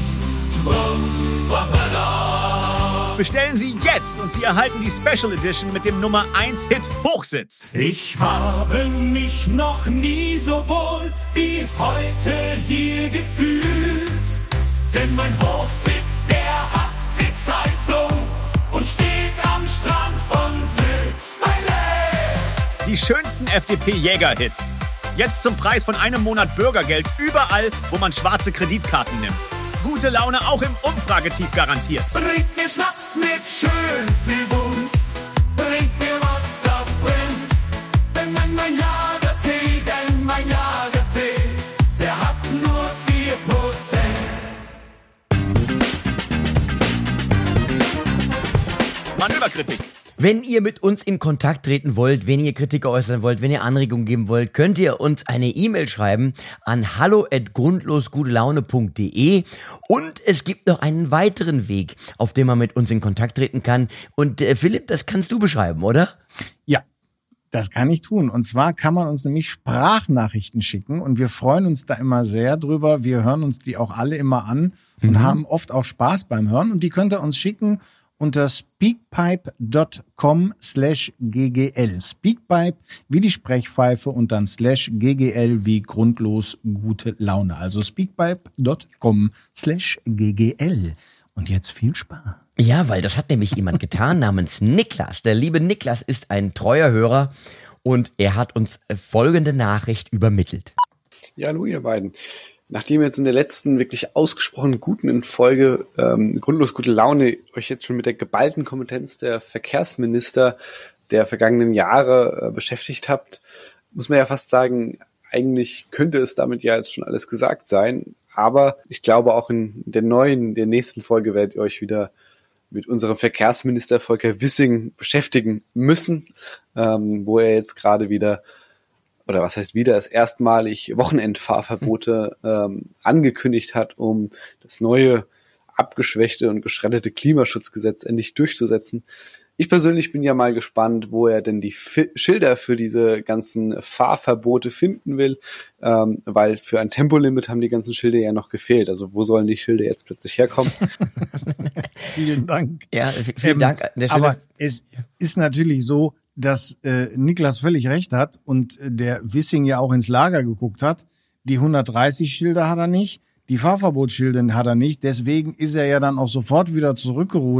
Bestellen Sie jetzt und Sie erhalten die Special Edition mit dem Nummer 1 Hit Hochsitz. Ich habe mich noch nie so wohl wie heute hier gefühlt. Denn mein Hochsitz, der hat Sitzheizung und steht am Strand von Sylt. Die schönsten FDP-Jäger-Hits. Jetzt zum Preis von einem Monat Bürgergeld überall, wo man schwarze Kreditkarten nimmt. Gute Laune auch im Umfragetief garantiert. Bringt mir Schnaps mit schön viel Wumms. Bringt mir was, das brennt. Denn mein Lagertee, der hat nur 4%. Manöverkritik. Wenn ihr mit uns in Kontakt treten wollt, wenn ihr Kritik äußern wollt, wenn ihr Anregungen geben wollt, könnt ihr uns eine E-Mail schreiben an hallo@grundlosgutelaune.de. Und es gibt noch einen weiteren Weg, auf dem man mit uns in Kontakt treten kann. Und Philipp, das kannst du beschreiben, oder? Ja, das kann ich tun. Und zwar kann man uns nämlich Sprachnachrichten schicken und wir freuen uns da immer sehr drüber. Wir hören uns die auch alle immer an und haben oft auch Spaß beim Hören. Und die könnt ihr uns schicken unter speakpipe.com/ggl. Speakpipe wie die Sprechpfeife und dann /ggl wie grundlos gute Laune. Also speakpipe.com/ggl. Und jetzt viel Spaß. Ja, weil das hat nämlich jemand getan namens Niklas. Der liebe Niklas ist ein treuer Hörer und er hat uns folgende Nachricht übermittelt. Ja, hallo ihr beiden. Nachdem ihr jetzt in der letzten wirklich ausgesprochen guten Folge grundlos gute Laune euch jetzt schon mit der geballten Kompetenz der Verkehrsminister der vergangenen Jahre beschäftigt habt, muss man ja fast sagen, eigentlich könnte es damit ja jetzt schon alles gesagt sein. Aber ich glaube auch in der nächsten Folge werdet ihr euch wieder mit unserem Verkehrsminister Volker Wissing beschäftigen müssen, wo er jetzt gerade wieder, oder was heißt wieder, das erstmalig Wochenendfahrverbote angekündigt hat, um das neue abgeschwächte und geschredderte Klimaschutzgesetz endlich durchzusetzen. Ich persönlich bin ja mal gespannt, wo er denn die Schilder für diese ganzen Fahrverbote finden will, weil für ein Tempolimit haben die ganzen Schilder ja noch gefehlt. Also wo sollen die Schilder jetzt plötzlich herkommen? Vielen Dank. Ja, vielen Dank. Aber es ist natürlich so, dass Niklas völlig recht hat und der Wissing ja auch ins Lager geguckt hat. Die 130 Schilder hat er nicht, die Fahrverbotsschilder hat er nicht. Deswegen ist er ja dann auch sofort wieder zurückgerudert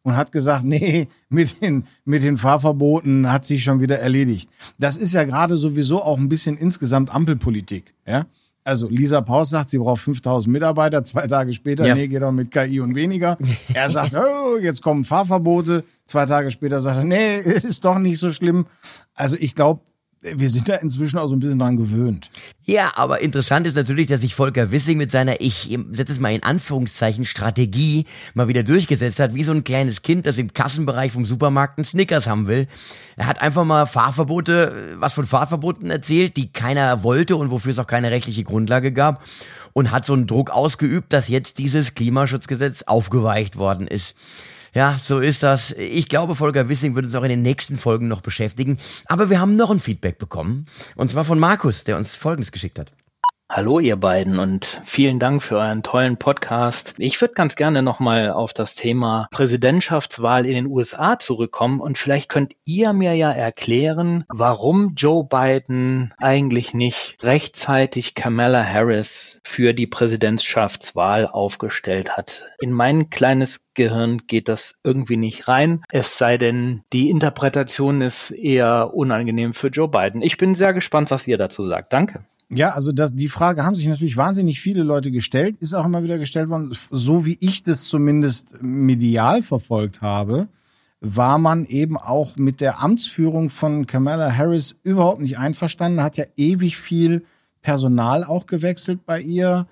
und hat gesagt, nee, mit den Fahrverboten hat sich schon wieder erledigt. Das ist ja gerade sowieso auch ein bisschen insgesamt Ampelpolitik, ja. Also Lisa Paus sagt, sie braucht 5.000 Mitarbeiter, 2 Tage später, nee, geht doch mit KI und weniger. Er sagt, oh, jetzt kommen Fahrverbote, 2 Tage später sagt er, nee, es ist doch nicht so schlimm. Also ich glaube, wir sind da inzwischen auch so ein bisschen dran gewöhnt. Ja, aber interessant ist natürlich, dass sich Volker Wissing mit seiner, ich setze es mal in Anführungszeichen, Strategie mal wieder durchgesetzt hat, wie so ein kleines Kind, das im Kassenbereich vom Supermarkt einen Snickers haben will. Er hat einfach mal was von Fahrverboten erzählt, die keiner wollte und wofür es auch keine rechtliche Grundlage gab, und hat so einen Druck ausgeübt, dass jetzt dieses Klimaschutzgesetz aufgeweicht worden ist. Ja, so ist das. Ich glaube, Volker Wissing wird uns auch in den nächsten Folgen noch beschäftigen. Aber wir haben noch ein Feedback bekommen. Und zwar von Markus, der uns Folgendes geschickt hat. Hallo ihr beiden und vielen Dank für euren tollen Podcast. Ich würde ganz gerne nochmal auf das Thema Präsidentschaftswahl in den USA zurückkommen und vielleicht könnt ihr mir ja erklären, warum Joe Biden eigentlich nicht rechtzeitig Kamala Harris für die Präsidentschaftswahl aufgestellt hat. In mein kleines Gehirn geht das irgendwie nicht rein, es sei denn, die Interpretation ist eher unangenehm für Joe Biden. Ich bin sehr gespannt, was ihr dazu sagt. Danke. Ja, also die Frage haben sich natürlich wahnsinnig viele Leute gestellt, ist auch immer wieder gestellt worden. So wie ich das zumindest medial verfolgt habe, war man eben auch mit der Amtsführung von Kamala Harris überhaupt nicht einverstanden, hat ja ewig viel Personal auch gewechselt bei ihr.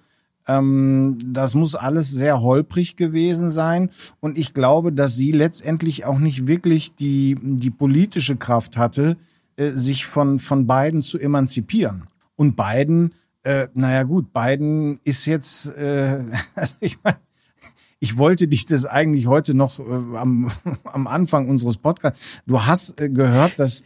Das muss alles sehr holprig gewesen sein. Und ich glaube, dass sie letztendlich auch nicht wirklich die politische Kraft hatte, sich von Biden zu emanzipieren. Und Biden, Biden ist jetzt, also ich wollte dich das eigentlich heute noch am Anfang unseres Podcasts. Du hast gehört, dass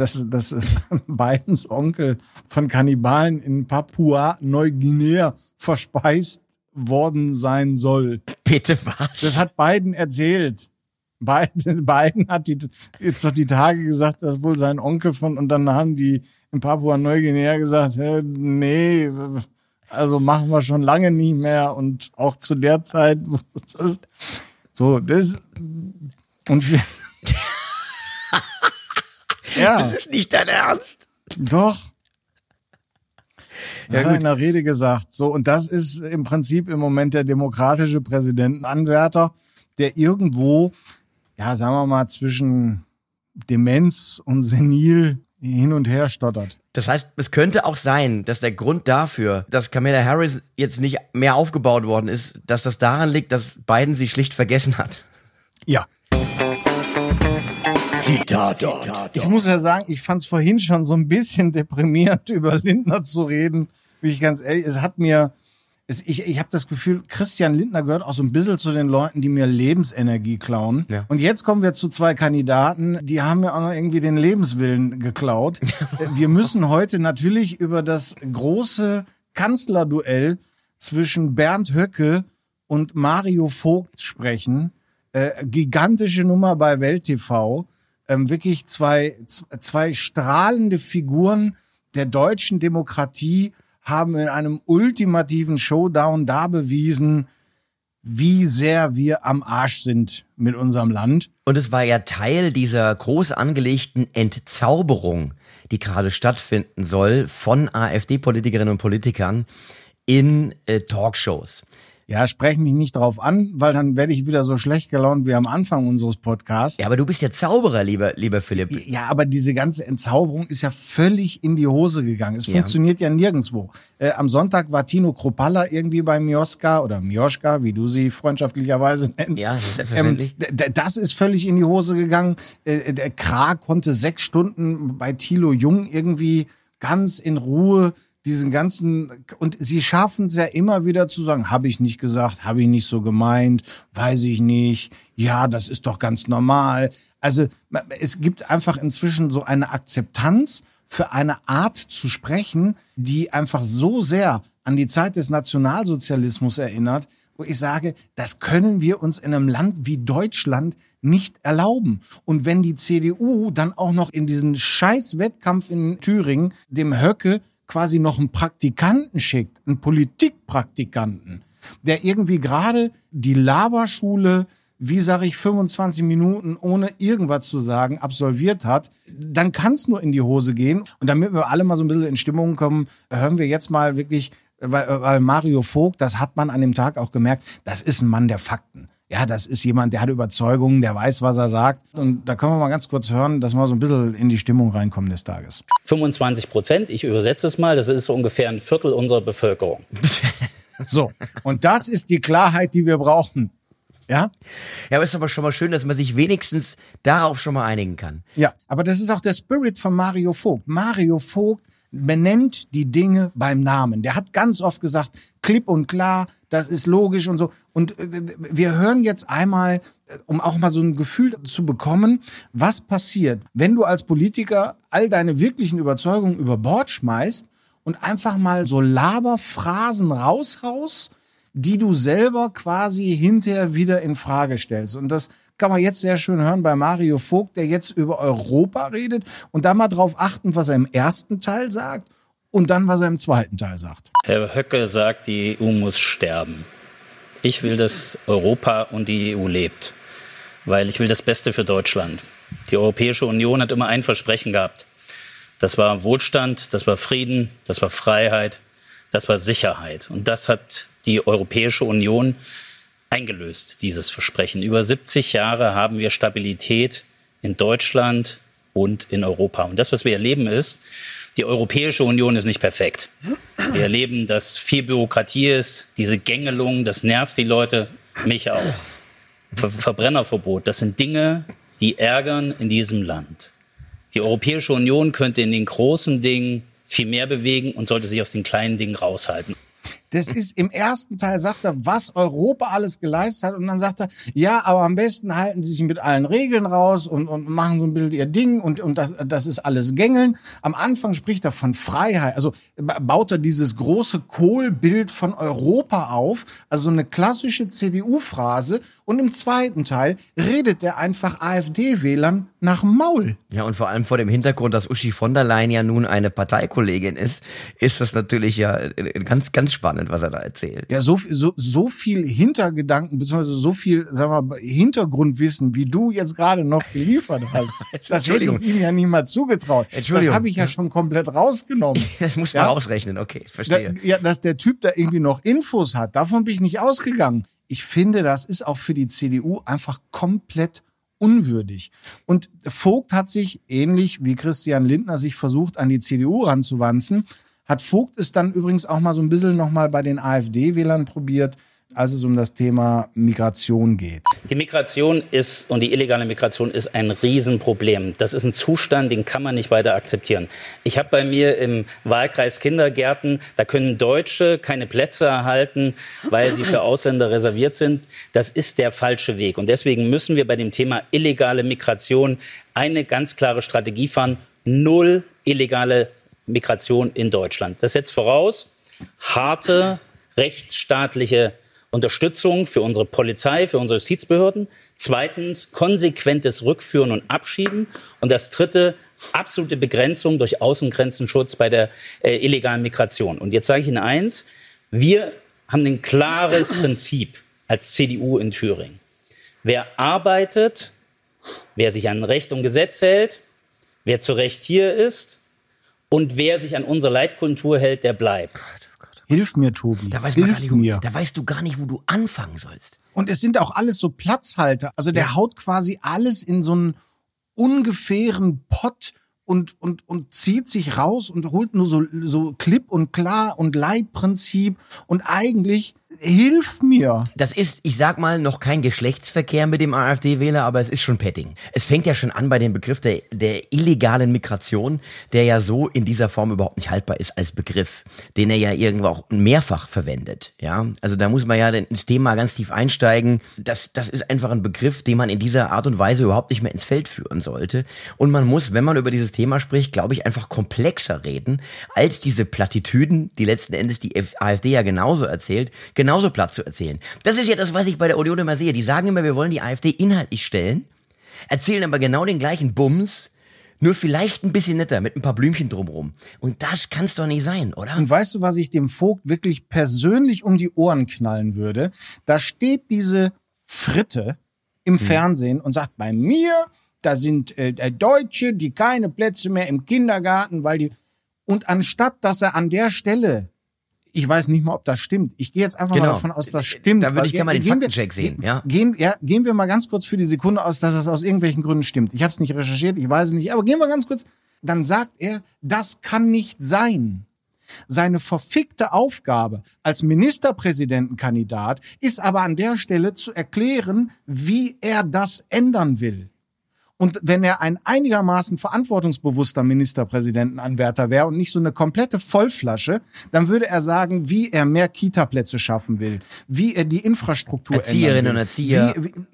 Bidens Onkel von Kannibalen in Papua-Neuguinea verspeist worden sein soll. Bitte was? Das hat Biden erzählt. Biden hat jetzt doch die Tage gesagt, dass wohl sein Onkel und dann haben die in Papua-Neuguinea gesagt, nee, also machen wir schon lange nicht mehr und auch zu der Zeit und wir ja. Das ist nicht dein Ernst? Doch. Ja, hat in der Rede gesagt. So, und das ist im Prinzip im Moment der demokratische Präsidentenanwärter, der irgendwo, ja, sagen wir mal, zwischen Demenz und Senil hin und her stottert. Das heißt, es könnte auch sein, dass der Grund dafür, dass Kamala Harris jetzt nicht mehr aufgebaut worden ist, dass das daran liegt, dass Biden sie schlicht vergessen hat. Ja. Zitat. Ich muss ja sagen, ich fand es vorhin schon so ein bisschen deprimierend, über Lindner zu reden. Bin ich ganz ehrlich, ich habe das Gefühl, Christian Lindner gehört auch so ein bisschen zu den Leuten, die mir Lebensenergie klauen. Ja. Und jetzt kommen wir zu 2 Kandidaten, die haben mir auch noch irgendwie den Lebenswillen geklaut. Wir müssen heute natürlich über das große Kanzlerduell zwischen Bernd Höcke und Mario Vogt sprechen. Gigantische Nummer bei Welt TV. Wirklich zwei strahlende Figuren der deutschen Demokratie haben in einem ultimativen Showdown da bewiesen, wie sehr wir am Arsch sind mit unserem Land. Und es war ja Teil dieser groß angelegten Entzauberung, die gerade stattfinden soll von AfD-Politikerinnen und Politikern in Talkshows. Ja, sprech mich nicht drauf an, weil dann werde ich wieder so schlecht gelaunt wie am Anfang unseres Podcasts. Ja, aber du bist ja Zauberer, lieber Philipp. Ja, aber diese ganze Entzauberung ist ja völlig in die Hose gegangen. Es funktioniert ja nirgendwo. Am Sonntag war Tino Kruppalla irgendwie bei Mioska oder Mioschka, wie du sie freundschaftlicherweise nennst. Ja, das ist selbstverständlich. Das ist völlig in die Hose gegangen. Der Krag konnte 6 Stunden bei Thilo Jung irgendwie ganz in Ruhe diesen ganzen, und sie schaffen es ja immer wieder zu sagen, habe ich nicht gesagt, habe ich nicht so gemeint, weiß ich nicht, ja, das ist doch ganz normal. Also es gibt einfach inzwischen so eine Akzeptanz für eine Art zu sprechen, die einfach so sehr an die Zeit des Nationalsozialismus erinnert, wo ich sage, das können wir uns in einem Land wie Deutschland nicht erlauben. Und wenn die CDU dann auch noch in diesen scheiß Wettkampf in Thüringen dem Höcke quasi noch einen Praktikanten schickt, einen Politikpraktikanten, der irgendwie gerade die Laberschule wie 25 Minuten ohne irgendwas zu sagen absolviert hat, dann kann es nur in die Hose gehen. Und damit wir alle mal so ein bisschen in Stimmung kommen, hören wir jetzt mal wirklich, weil Mario Vogt, das hat man an dem Tag auch gemerkt, das ist ein Mann der Fakten. Ja, das ist jemand, der hat Überzeugungen, der weiß, was er sagt. Und da können wir mal ganz kurz hören, dass wir so ein bisschen in die Stimmung reinkommen des Tages. 25%, ich übersetze es mal, das ist so ungefähr ein Viertel unserer Bevölkerung. So, und das ist die Klarheit, die wir brauchen. Ja? Ja, aber es ist aber schon mal schön, dass man sich wenigstens darauf schon mal einigen kann. Ja, aber das ist auch der Spirit von Mario Vogt. Mario Vogt benennt die Dinge beim Namen. Der hat ganz oft gesagt, klipp und klar, das ist logisch und so. Und wir hören jetzt einmal, um auch mal so ein Gefühl zu bekommen, was passiert, wenn du als Politiker all deine wirklichen Überzeugungen über Bord schmeißt und einfach mal so Laberphrasen raushaust, die du selber quasi hinterher wieder in Frage stellst. Und das kann man jetzt sehr schön hören bei Mario Vogt, der jetzt über Europa redet und da mal drauf achten, was er im ersten Teil sagt und dann, was er im zweiten Teil sagt. Herr Höcke sagt, die EU muss sterben. Ich will, dass Europa und die EU lebt, weil ich will das Beste für Deutschland. Die Europäische Union hat immer ein Versprechen gehabt. Das war Wohlstand, das war Frieden, das war Freiheit, das war Sicherheit. Und das hat die Europäische Union eingelöst, dieses Versprechen. Über 70 Jahre haben wir Stabilität in Deutschland und in Europa. Und das, was wir erleben, ist, die Europäische Union ist nicht perfekt. Wir erleben, dass viel Bürokratie ist, diese Gängelung, das nervt die Leute, mich auch. Verbrennerverbot, das sind Dinge, die ärgern in diesem Land. Die Europäische Union könnte in den großen Dingen viel mehr bewegen und sollte sich aus den kleinen Dingen raushalten. Das ist im ersten Teil, sagt er, was Europa alles geleistet hat. Und dann sagt er, ja, aber am besten halten sie sich mit allen Regeln raus und machen so ein bisschen ihr Ding und das ist alles Gängeln. Am Anfang spricht er von Freiheit. Also baut er dieses große Kohlbild von Europa auf. Also so eine klassische CDU-Phrase. Und im zweiten Teil redet er einfach AfD-Wählern nach dem Maul. Ja, und vor allem vor dem Hintergrund, dass Uschi von der Leyen ja nun eine Parteikollegin ist das natürlich ja ganz, ganz spannend, was er da erzählt. Ja, so viel Hintergedanken, beziehungsweise so viel, sagen wir mal, Hintergrundwissen, wie du jetzt gerade noch geliefert hast, das hätte ich ihm ja nicht mal zugetraut. Das habe ich ja schon komplett rausgenommen. Das muss man ausrechnen, okay, verstehe. Dass der Typ da irgendwie noch Infos hat, davon bin ich nicht ausgegangen. Ich finde, das ist auch für die CDU einfach komplett unwürdig. Und Vogt hat sich, ähnlich wie Christian Lindner sich versucht, an die CDU ranzuwanzen, hat Vogt es dann übrigens auch mal so ein bisschen nochmal bei den AfD-Wählern probiert, als es um das Thema Migration geht. Die Migration und die illegale Migration ist ein Riesenproblem. Das ist ein Zustand, den kann man nicht weiter akzeptieren. Ich habe bei mir im Wahlkreis Kindergärten, da können Deutsche keine Plätze erhalten, weil sie für Ausländer reserviert sind. Das ist der falsche Weg. Und deswegen müssen wir bei dem Thema illegale Migration eine ganz klare Strategie fahren. 0 illegale Migration in Deutschland. Das setzt voraus harte rechtsstaatliche Unterstützung für unsere Polizei, für unsere Justizbehörden. Zweitens, konsequentes Rückführen und Abschieben. Und das Dritte, absolute Begrenzung durch Außengrenzenschutz bei der illegalen Migration. Und jetzt sage ich Ihnen eins, wir haben ein klares Prinzip als CDU in Thüringen. Wer arbeitet, wer sich an Recht und Gesetz hält, wer zu Recht hier ist und wer sich an unsere Leitkultur hält, der bleibt. Hilf mir, Tobi. Da weißt du gar nicht, wo du anfangen sollst. Und es sind auch alles so Platzhalter. Also der haut quasi alles in so einen ungefähren Pott und zieht sich raus und holt nur so klipp und klar und Leitprinzip. Und eigentlich hilf mir. Das ist, ich sag mal, noch kein Geschlechtsverkehr mit dem AfD-Wähler, aber es ist schon Petting. Es fängt ja schon an bei dem Begriff der illegalen Migration, der ja so in dieser Form überhaupt nicht haltbar ist als Begriff, den er ja irgendwo auch mehrfach verwendet. Ja, also da muss man ja ins Thema ganz tief einsteigen. Das ist einfach ein Begriff, den man in dieser Art und Weise überhaupt nicht mehr ins Feld führen sollte. Und man muss, wenn man über dieses Thema spricht, glaube ich, einfach komplexer reden, als diese Plattitüden, die letzten Endes die AfD ja genauso erzählt, genauso platt zu erzählen. Das ist ja das, was ich bei der Union immer sehe. Die sagen immer, wir wollen die AfD inhaltlich stellen, erzählen aber genau den gleichen Bums, nur vielleicht ein bisschen netter, mit ein paar Blümchen drumrum. Und das kann's doch nicht sein, oder? Und weißt du, was ich dem Vogt wirklich persönlich um die Ohren knallen würde? Da steht diese Fritte im Fernsehen und sagt, bei mir, da sind Deutsche, die keine Plätze mehr im Kindergarten, weil die... Und anstatt, dass er an der Stelle, ich weiß nicht mal, ob das stimmt, ich gehe jetzt einfach mal davon aus, das stimmt. Da würde ich gerne mal den Faktencheck sehen. Gehen wir mal ganz kurz für die Sekunde aus, dass das aus irgendwelchen Gründen stimmt. Ich habe es nicht recherchiert, ich weiß es nicht, aber gehen wir ganz kurz. Dann sagt er, das kann nicht sein. Seine verfickte Aufgabe als Ministerpräsidentenkandidat ist aber an der Stelle zu erklären, wie er das ändern will. Und wenn er ein einigermaßen verantwortungsbewusster Ministerpräsidentenanwärter wäre und nicht so eine komplette Vollflasche, dann würde er sagen, wie er mehr Kita-Plätze schaffen will, wie er die Infrastruktur Erzieherinnen und Erzieher.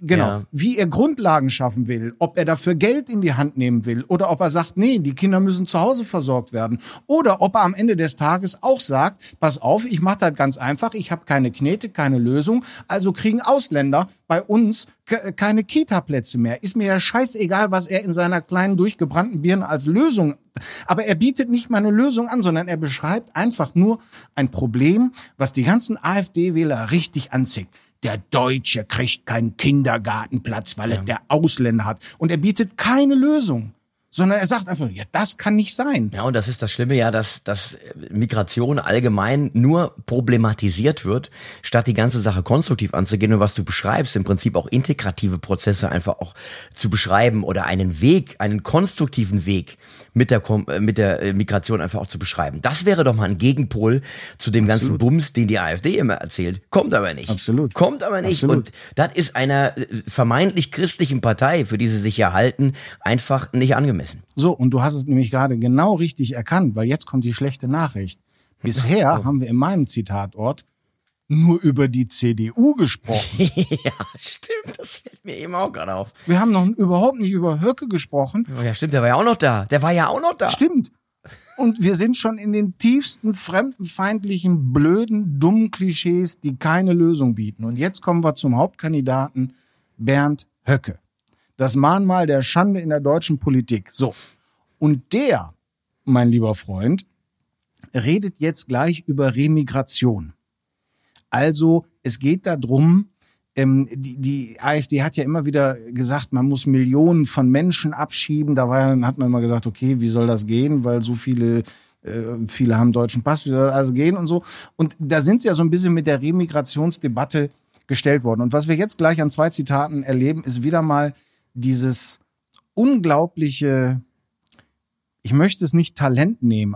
Wie er Grundlagen schaffen will, ob er dafür Geld in die Hand nehmen will oder ob er sagt, nee, die Kinder müssen zu Hause versorgt werden. Oder ob er am Ende des Tages auch sagt, pass auf, ich mache das ganz einfach, ich habe keine Knete, keine Lösung, also kriegen Ausländer bei uns keine Kita-Plätze mehr. Ist mir ja scheißegal, was er in seiner kleinen durchgebrannten Birne als Lösung... Aber er bietet nicht mal eine Lösung an, sondern er beschreibt einfach nur ein Problem, was die ganzen AfD-Wähler richtig anzieht. Der Deutsche kriegt keinen Kindergartenplatz, weil er der Ausländer hat. Und er bietet keine Lösung. Sondern er sagt einfach, ja, das kann nicht sein. Ja, und das ist das Schlimme ja, dass Migration allgemein nur problematisiert wird, statt die ganze Sache konstruktiv anzugehen. Und was du beschreibst, im Prinzip auch integrative Prozesse einfach auch zu beschreiben oder einen Weg, einen konstruktiven Weg mit der Migration einfach auch zu beschreiben. Das wäre doch mal ein Gegenpol zu dem ganzen Bums, den die AfD immer erzählt. Kommt aber nicht. Absolut. Kommt aber nicht. Absolut. Und das ist einer vermeintlich christlichen Partei, für die sie sich ja halten, einfach nicht angemessen. So, und du hast es nämlich gerade genau richtig erkannt, weil jetzt kommt die schlechte Nachricht. Bisher haben wir in meinem Zitatort nur über die CDU gesprochen. Ja, stimmt, das fällt mir eben auch gerade auf. Wir haben noch überhaupt nicht über Höcke gesprochen. Oh ja, stimmt, der war ja auch noch da. Stimmt. Und wir sind schon in den tiefsten, fremdenfeindlichen, blöden, dummen Klischees, die keine Lösung bieten. Und jetzt kommen wir zum Hauptkandidaten Bernd Höcke. Das Mahnmal der Schande in der deutschen Politik. So. Und der, mein lieber Freund, redet jetzt gleich über Remigration. Also, es geht darum, die AfD hat ja immer wieder gesagt, man muss Millionen von Menschen abschieben. Dann hat man immer gesagt, okay, wie soll das gehen? Weil so viele haben deutschen Pass, wie soll das also gehen und so. Und da sind sie ja so ein bisschen mit der Remigrationsdebatte gestellt worden. Und was wir jetzt gleich an 2 Zitaten erleben, ist wieder mal dieses unglaubliche, ich möchte es nicht Talent nehmen.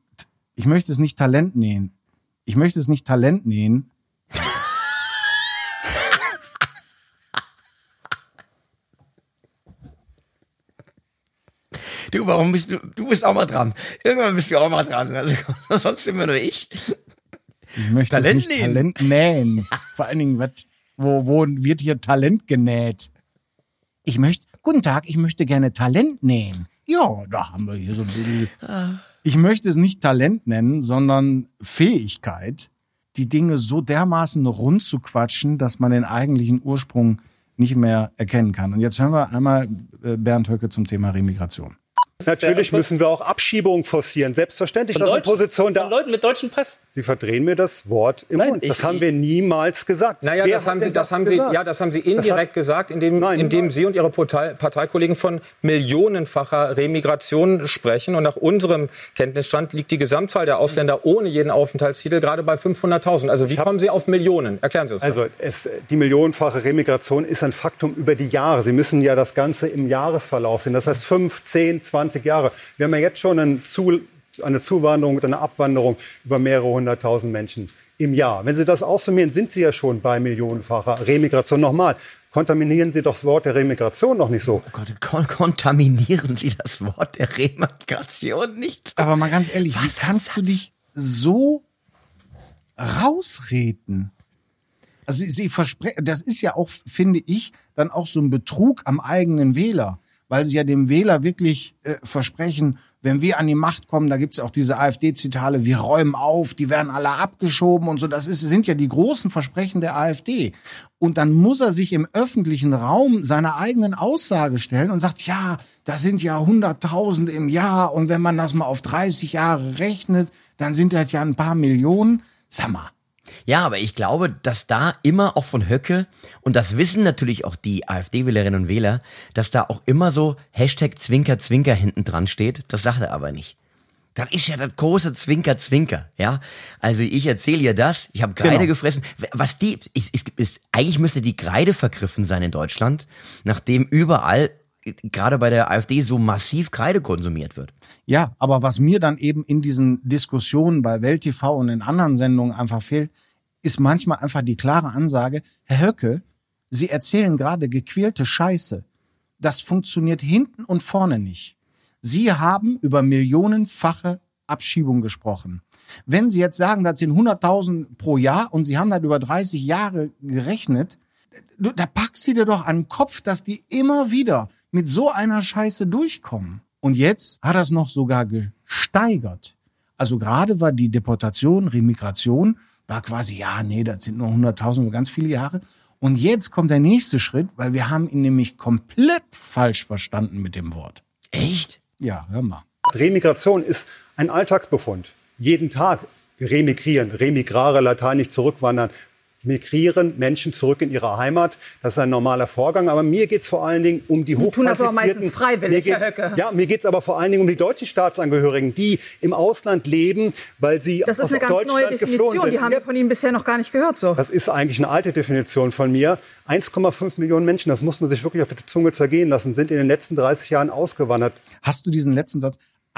Du, warum bist du bist auch mal dran. Irgendwann bist du auch mal dran. Also, sonst immer nur ich. Ich möchte es nicht Talent nähen. Vor allen Dingen, wo wird hier Talent genäht? Guten Tag, ich möchte gerne Talent nähen. Ja, da haben wir hier so ein bisschen. Ich möchte es nicht Talent nennen, sondern Fähigkeit, die Dinge so dermaßen rund zu quatschen, dass man den eigentlichen Ursprung nicht mehr erkennen kann. Und jetzt hören wir einmal Bernd Höcke zum Thema Remigration. Natürlich müssen wir auch Abschiebungen forcieren. Selbstverständlich. Von Leuten mit deutschem Pass. Sie verdrehen mir das Wort im Mund. Das haben wir niemals gesagt. Naja, das haben Sie indirekt gesagt, indem Sie und Ihre Parteikollegen von millionenfacher Remigration sprechen. Und nach unserem Kenntnisstand liegt die Gesamtzahl der Ausländer ohne jeden Aufenthaltstitel gerade bei 500.000. Also wie kommen Sie auf Millionen? Erklären Sie uns das. Also die millionenfache Remigration ist ein Faktum über die Jahre. Sie müssen ja das Ganze im Jahresverlauf sehen. Das heißt 5, 10, 20 Jahre. Wir haben ja jetzt schon eine Zuwanderung und eine Abwanderung über mehrere 100.000 Menschen im Jahr. Wenn Sie das aufsummieren, sind Sie ja schon bei millionenfacher Remigration. Nochmal, kontaminieren Sie doch das Wort der Remigration noch nicht so. Oh Gott, kontaminieren Sie das Wort der Remigration nicht? Aber mal ganz ehrlich, wie kannst du dich so rausreden? Also Sie versprechen, das ist ja auch, finde ich, dann auch so ein Betrug am eigenen Wähler. Weil sie ja dem Wähler wirklich versprechen, wenn wir an die Macht kommen, da gibt's auch diese AfD-Zitate, wir räumen auf, die werden alle abgeschoben und so. Sind ja die großen Versprechen der AfD. Und dann muss er sich im öffentlichen Raum seiner eigenen Aussage stellen und sagt, ja, das sind ja 100.000 im Jahr und wenn man das mal auf 30 Jahre rechnet, dann sind das ja ein paar Millionen. Sag mal. Ja, aber ich glaube, dass da immer auch von Höcke, und das wissen natürlich auch die AfD-Wählerinnen und Wähler, dass da auch immer so Hashtag Zwinker, Zwinker hinten dran steht. Das sagt er aber nicht. Das ist ja das große Zwinker, Zwinker, ja. Also ich erzähle ihr das, ich habe Kreide gefressen. Was eigentlich müsste die Kreide vergriffen sein in Deutschland, nachdem überall, gerade bei der AfD, so massiv Kreide konsumiert wird. Ja, aber was mir dann eben in diesen Diskussionen bei Welt TV und in anderen Sendungen einfach fehlt, ist manchmal einfach die klare Ansage, Herr Höcke, Sie erzählen gerade gequälte Scheiße. Das funktioniert hinten und vorne nicht. Sie haben über millionenfache Abschiebung gesprochen. Wenn Sie jetzt sagen, das sind 100.000 pro Jahr und Sie haben das über 30 Jahre gerechnet, da packst du dir doch an den Kopf, dass die immer wieder mit so einer Scheiße durchkommen. Und jetzt hat er es noch sogar gesteigert. Also gerade war die Deportation, Remigration, war quasi, das sind nur 100.000 über ganz viele Jahre. Und jetzt kommt der nächste Schritt, weil wir haben ihn nämlich komplett falsch verstanden mit dem Wort. Echt? Ja, hör mal. Remigration ist ein Alltagsbefund. Jeden Tag remigrieren, remigrare, lateinisch zurückwandern, migrieren Menschen zurück in ihre Heimat. Das ist ein normaler Vorgang. Aber mir geht es vor allen Dingen um die hochqualifizierten... Die tun das aber meistens freiwillig, Herr Höcke. Ja, mir geht es aber vor allen Dingen um die deutschen Staatsangehörigen, die im Ausland leben, weil sie aus Deutschland geflohen sind. Das ist eine ganz neue Definition. Die haben wir von Ihnen bisher noch gar nicht gehört. So. Das ist eigentlich eine alte Definition von mir. 1,5 Millionen Menschen, das muss man sich wirklich auf die Zunge zergehen lassen, sind in den letzten 30 Jahren ausgewandert. Hast du diesen letzten Satz?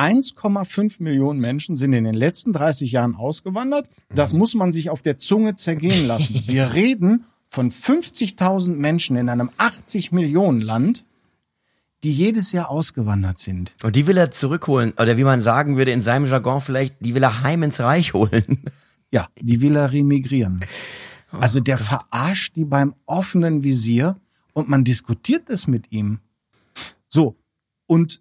1,5 Millionen Menschen sind in den letzten 30 Jahren ausgewandert. Das muss man sich auf der Zunge zergehen lassen. Wir reden von 50.000 Menschen in einem 80-Millionen-Land, die jedes Jahr ausgewandert sind. Und die will er zurückholen. Oder wie man sagen würde in seinem Jargon vielleicht, die will er heim ins Reich holen. Ja, die will er remigrieren. Also der verarscht die beim offenen Visier und man diskutiert es mit ihm. So, und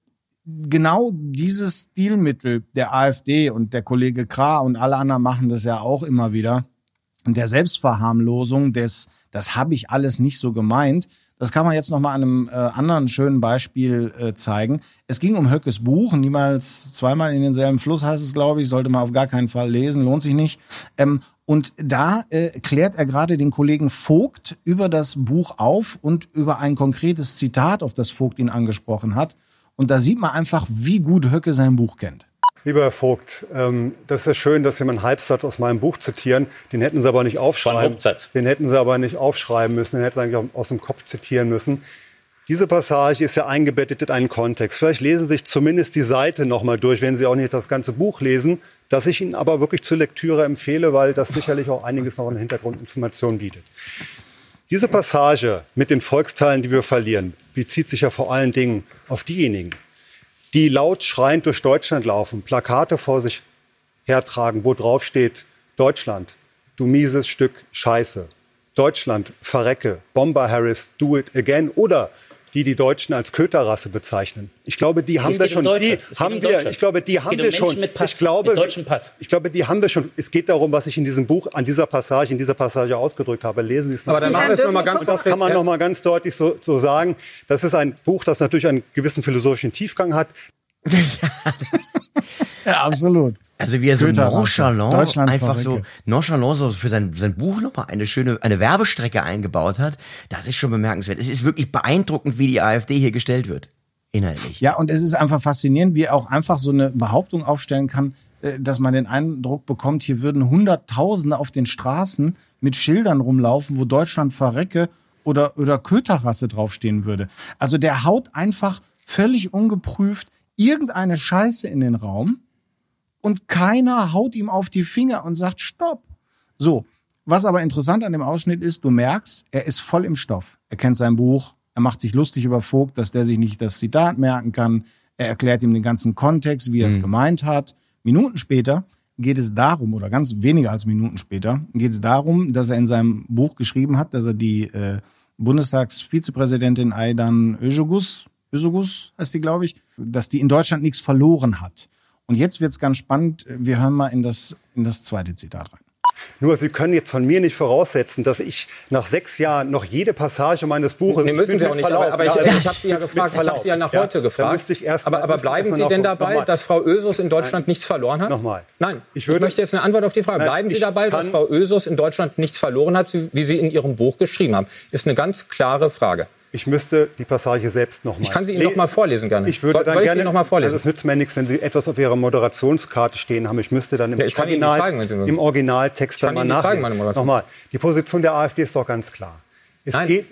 genau dieses Stilmittel der AfD und der Kollege Krah und alle anderen machen das ja auch immer wieder, der Selbstverharmlosung, das habe ich alles nicht so gemeint. Das kann man jetzt noch mal an einem anderen schönen Beispiel zeigen. Es ging um Höckes Buch, niemals zweimal in denselben Fluss heißt es, glaube ich, sollte man auf gar keinen Fall lesen, lohnt sich nicht. Und da klärt er gerade den Kollegen Vogt über das Buch auf und über ein konkretes Zitat, auf das Vogt ihn angesprochen hat. Und da sieht man einfach, wie gut Höcke sein Buch kennt. Lieber Herr Vogt, das ist ja schön, dass Sie mal einen Halbsatz aus meinem Buch zitieren. Den hätten Sie aber nicht aufschreiben. Den hätten Sie aber nicht aufschreiben müssen. Den hätten Sie eigentlich auch aus dem Kopf zitieren müssen. Diese Passage ist ja eingebettet in einen Kontext. Vielleicht lesen Sie sich zumindest die Seite noch mal durch, wenn Sie auch nicht das ganze Buch lesen, das ich Ihnen aber wirklich zur Lektüre empfehle, weil das sicherlich auch einiges noch an Hintergrundinformationen bietet. Diese Passage mit den Volksteilen, die wir verlieren, bezieht sich ja vor allen Dingen auf diejenigen, die laut schreiend durch Deutschland laufen, Plakate vor sich hertragen, wo drauf steht: Deutschland, du mieses Stück Scheiße. Deutschland, verrecke. Bomber Harris, do it again. Oder die Deutschen als Köterrasse bezeichnen. Ich glaube, die haben wir schon. Ich glaube, die haben wir schon. Ich glaube, die haben wir schon. Es geht darum, was ich in diesem Buch, in dieser Passage ausgedrückt habe. Lesen Sie es noch. Aber dann machen wir es noch mal ganz Das kann man noch mal ganz deutlich so sagen. Das ist ein Buch, das natürlich einen gewissen philosophischen Tiefgang hat. Ja, absolut. Also wie er so nonchalant so für sein Buch nochmal eine Werbestrecke eingebaut hat, das ist schon bemerkenswert. Es ist wirklich beeindruckend, wie die AfD hier gestellt wird, inhaltlich. Ja, und es ist einfach faszinierend, wie er auch einfach so eine Behauptung aufstellen kann, dass man den Eindruck bekommt, hier würden Hunderttausende auf den Straßen mit Schildern rumlaufen, wo Deutschland verrecke oder Köterrasse draufstehen würde. Also der haut einfach völlig ungeprüft irgendeine Scheiße in den Raum. Und keiner haut ihm auf die Finger und sagt Stopp. So, was aber interessant an dem Ausschnitt ist, du merkst, er ist voll im Stoff. Er kennt sein Buch, er macht sich lustig über Vogt, dass der sich nicht das Zitat merken kann. Er erklärt ihm den ganzen Kontext, wie er es gemeint hat. Minuten später geht es darum, oder ganz weniger als Minuten später, geht es darum, dass er in seinem Buch geschrieben hat, dass er die Bundestagsvizepräsidentin Aydan Öcalan heißt die, glaube ich, dass die in Deutschland nichts verloren hat. Und jetzt wird's ganz spannend. Wir hören mal in das zweite Zitat rein. Nur Sie können jetzt von mir nicht voraussetzen, dass ich nach 6 Jahren noch jede Passage meines Buches... Nee, müssen Sie auch nicht, aber ich habe Sie ja gefragt, ich habe Sie ja nach heute gefragt. Aber bleiben Sie denn dabei, dass Frau Ösus in Deutschland nichts verloren hat? Nochmal. Nein, ich möchte jetzt eine Antwort auf die Frage. Bleiben Sie dabei, dass Frau Ösus in Deutschland nichts verloren hat, wie Sie in Ihrem Buch geschrieben haben? Ist eine ganz klare Frage. Ich müsste die Passage selbst nochmal... Ich kann sie Ihnen noch mal vorlesen, gerne. Ich würde dann gerne, noch mal vorlesen? Also es nützt mir nichts, wenn Sie etwas auf Ihrer Moderationskarte stehen haben. Ich müsste dann im Originaltext dann mal nachlesen. Nochmal, die Position der AfD ist doch ganz klar. Es geht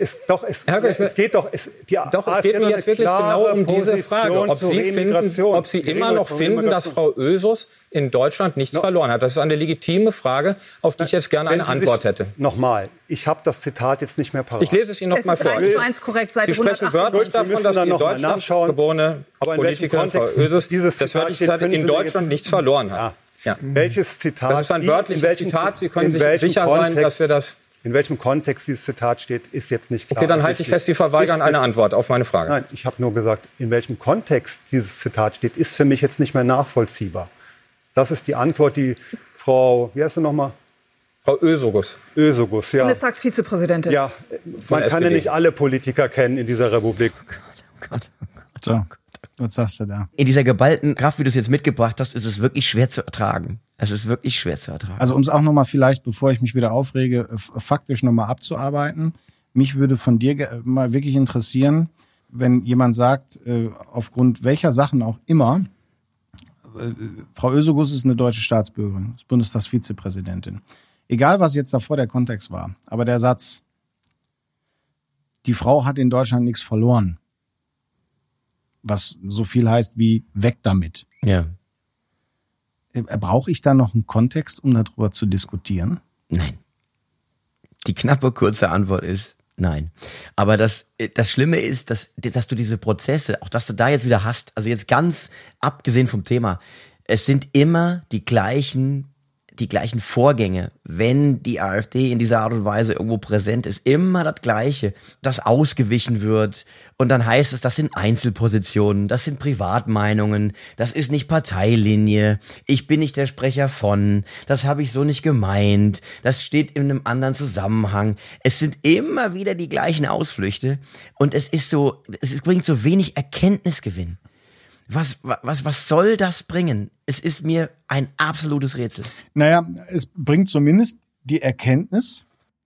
mir jetzt wirklich genau um diese Frage, ob Sie immer noch finden, dass Frau Ösus in Deutschland nichts verloren hat. Das ist eine legitime Frage, auf die ich jetzt gerne eine Antwort hätte. Nochmal, ich habe das Zitat jetzt nicht mehr parat. Ich lese es Ihnen noch mal vor. Es ist 1:1 korrekt, Seite Sie sprechen wörtlich davon, dass die in Deutschland geborene Politikerin Frau Ösus das wörtliche Zitat in Deutschland nichts verloren hat. Ja. Welches Zitat? Das ist ein wörtliches Zitat. Sie können sich sicher sein, dass wir das... In welchem Kontext dieses Zitat steht, ist jetzt nicht klar. Okay, dann halte ich fest, Sie verweigern eine Antwort auf meine Frage. Nein, ich habe nur gesagt, in welchem Kontext dieses Zitat steht, ist für mich jetzt nicht mehr nachvollziehbar. Das ist die Antwort, die Frau, wie heißt sie nochmal? Frau Ösogus. Ösogus, ja. Bundestagsvizepräsidentin. Ja, man kann ja nicht alle Politiker kennen in dieser Republik. Oh Gott. So, was sagst du da? In dieser geballten Kraft, wie du es jetzt mitgebracht hast, ist es wirklich schwer zu ertragen. Es ist wirklich schwer zu ertragen. Also um es auch nochmal vielleicht, bevor ich mich wieder aufrege, faktisch nochmal abzuarbeiten. Mich würde von dir mal wirklich interessieren, wenn jemand sagt, aufgrund welcher Sachen auch immer, Frau Ösogus ist eine deutsche Staatsbürgerin, ist Bundestagsvizepräsidentin. Egal, was jetzt davor der Kontext war, aber der Satz, die Frau hat in Deutschland nichts verloren, was so viel heißt wie weg damit. Ja. Brauche ich da noch einen Kontext, um darüber zu diskutieren? Nein. Die knappe, kurze Antwort ist nein. Aber das Schlimme ist, dass du diese Prozesse, auch dass du da jetzt wieder hast, also jetzt ganz abgesehen vom Thema, es sind immer die gleichen Vorgänge, wenn die AfD in dieser Art und Weise irgendwo präsent ist, immer das Gleiche, das ausgewichen wird und dann heißt es, das sind Einzelpositionen, das sind Privatmeinungen, das ist nicht Parteilinie, ich bin nicht der Sprecher von, das habe ich so nicht gemeint, das steht in einem anderen Zusammenhang. Es sind immer wieder die gleichen Ausflüchte und es bringt so wenig Erkenntnisgewinn. Was soll das bringen? Es ist mir ein absolutes Rätsel. Naja, es bringt zumindest die Erkenntnis,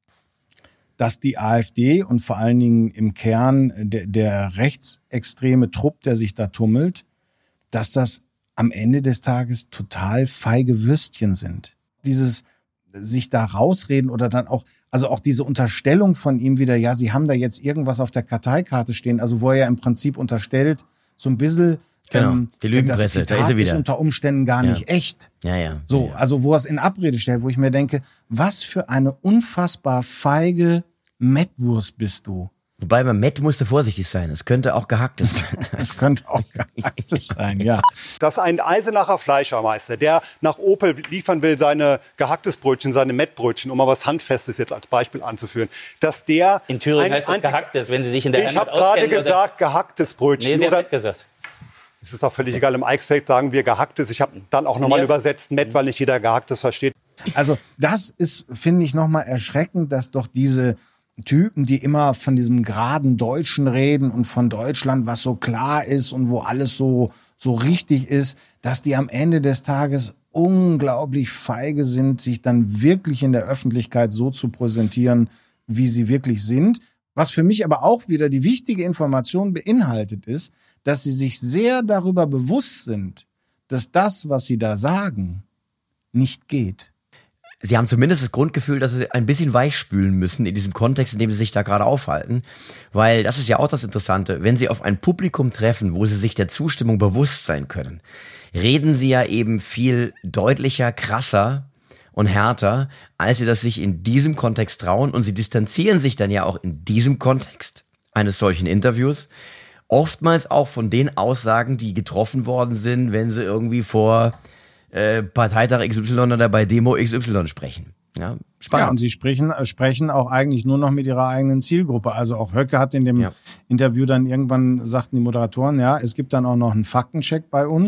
dass die AfD und vor allen Dingen im Kern der rechtsextreme Trupp, der sich da tummelt, dass das am Ende des Tages total feige Würstchen sind. Dieses sich da rausreden oder dann auch, also auch diese Unterstellung von ihm wieder, ja, sie haben da jetzt irgendwas auf der Karteikarte stehen, also wo er ja im Prinzip unterstellt, so ein bisschen, genau, die Lügenpresse, da ist sie wieder. Ist unter Umständen gar nicht echt. Ja. So, ja. Also wo er es in Abrede stellt, wo ich mir denke, was für eine unfassbar feige Mettwurst bist du. Wobei beim Mett musst du vorsichtig sein. Es könnte auch gehacktes sein. Es könnte auch gehacktes sein, ja. Dass ein Eisenacher Fleischermeister, der nach Opel liefern will, seine gehacktes Brötchen, seine Mettbrötchen, um mal was Handfestes jetzt als Beispiel anzuführen, dass der... In Thüringen heißt das gehacktes, wenn Sie sich in der Heimat auskennen. Ich habe gerade gesagt, gehacktes Brötchen. Nee, Sie haben Mett gesagt. Es ist auch völlig egal, im Eichsfeld sagen wir gehacktes. Ich habe dann auch nochmal übersetzt, Mett, weil nicht jeder gehacktes versteht. Also das ist, finde ich, nochmal erschreckend, dass doch diese Typen, die immer von diesem geraden Deutschen reden und von Deutschland, was so klar ist und wo alles so richtig ist, dass die am Ende des Tages unglaublich feige sind, sich dann wirklich in der Öffentlichkeit so zu präsentieren, wie sie wirklich sind. Was für mich aber auch wieder die wichtige Information beinhaltet ist, dass sie sich sehr darüber bewusst sind, dass das, was sie da sagen, nicht geht. Sie haben zumindest das Grundgefühl, dass sie ein bisschen weichspülen müssen in diesem Kontext, in dem sie sich da gerade aufhalten. Weil das ist ja auch das Interessante. Wenn sie auf ein Publikum treffen, wo sie sich der Zustimmung bewusst sein können, reden sie ja eben viel deutlicher, krasser und härter, als sie das sich in diesem Kontext trauen. Und sie distanzieren sich dann ja auch in diesem Kontext eines solchen Interviews oftmals auch von den Aussagen, die getroffen worden sind, wenn sie irgendwie vor Parteitag XY oder bei Demo XY sprechen. Ja, spannend. Ja, und sie sprechen auch eigentlich nur noch mit ihrer eigenen Zielgruppe. Also auch Höcke hat in dem Interview dann irgendwann, sagten die Moderatoren, ja, es gibt dann auch noch einen Faktencheck bei uns.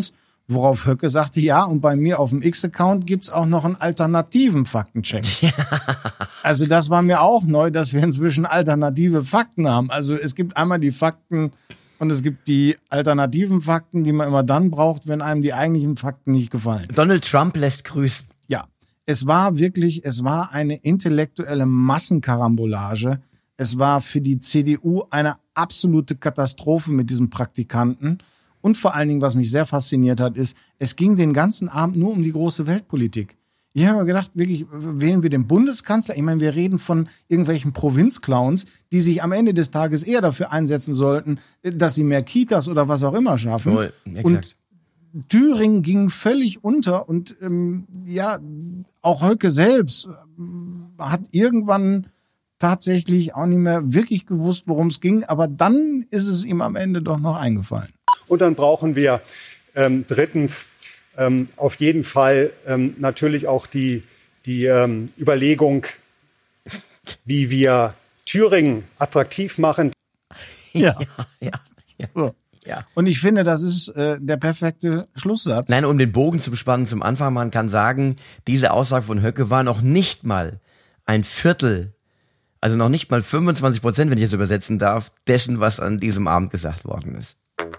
Worauf Höcke sagte, ja, und bei mir auf dem X-Account gibt's auch noch einen alternativen Faktencheck. Also das war mir auch neu, dass wir inzwischen alternative Fakten haben. Also es gibt einmal die Fakten und es gibt die alternativen Fakten, die man immer dann braucht, wenn einem die eigentlichen Fakten nicht gefallen. Donald Trump lässt grüßen. Ja, es war eine intellektuelle Massenkarambolage. Es war für die CDU eine absolute Katastrophe mit diesem Praktikanten. Und vor allen Dingen, was mich sehr fasziniert hat, ist, es ging den ganzen Abend nur um die große Weltpolitik. Ich habe mir gedacht, wirklich, wählen wir den Bundeskanzler? Ich meine, wir reden von irgendwelchen Provinzclowns, die sich am Ende des Tages eher dafür einsetzen sollten, dass sie mehr Kitas oder was auch immer schaffen. Voll, exakt. Und Thüringen ging völlig unter und auch Höcke selbst hat irgendwann tatsächlich auch nicht mehr wirklich gewusst, worum es ging, aber dann ist es ihm am Ende doch noch eingefallen. Und dann brauchen wir drittens auf jeden Fall natürlich auch die Überlegung, wie wir Thüringen attraktiv machen. Ja. So. Ja. Und ich finde, das ist der perfekte Schlusssatz. Nein, um den Bogen zu bespannen zum Anfang, man kann sagen, diese Aussage von Höcke war noch nicht mal ein Viertel, also noch nicht mal 25%, wenn ich es übersetzen darf, dessen, was an diesem Abend gesagt worden ist.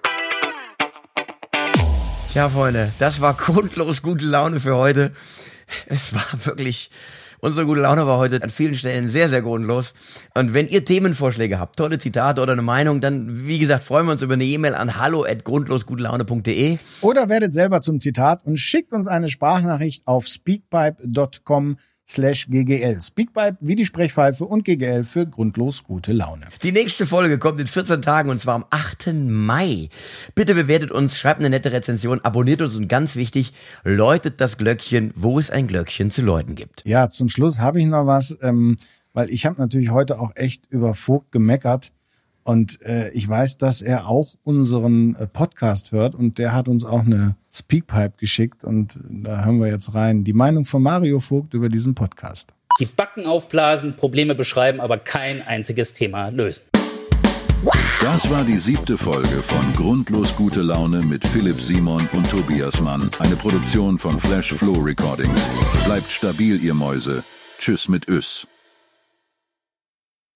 Tja, Freunde, das war grundlos gute Laune für heute. Es war wirklich, unsere gute Laune war heute an vielen Stellen sehr, sehr grundlos. Und wenn ihr Themenvorschläge habt, tolle Zitate oder eine Meinung, dann, wie gesagt, freuen wir uns über eine E-Mail an hallo@grundlosgutelaune.de. Oder werdet selber zum Zitat und schickt uns eine Sprachnachricht auf speakpipe.com/GGL. Speakpipe wie die Sprechpfeife und GGL für grundlos gute Laune. Die nächste Folge kommt in 14 Tagen und zwar am 8. Mai. Bitte bewertet uns, schreibt eine nette Rezension, abonniert uns und ganz wichtig, läutet das Glöckchen, wo es ein Glöckchen zu läuten gibt. Ja, zum Schluss habe ich noch was, weil ich habe natürlich heute auch echt über Vogt gemeckert. Und ich weiß, dass er auch unseren Podcast hört und der hat uns auch eine Speakpipe geschickt und da hören wir jetzt rein. Die Meinung von Mario Vogt über diesen Podcast. Die Backen aufblasen, Probleme beschreiben, aber kein einziges Thema lösen. Das war die 7. Folge von Grundlos gute Laune mit Philipp Simon und Tobias Mann. Eine Produktion von Flash Flow Recordings. Bleibt stabil, ihr Mäuse. Tschüss mit Ös.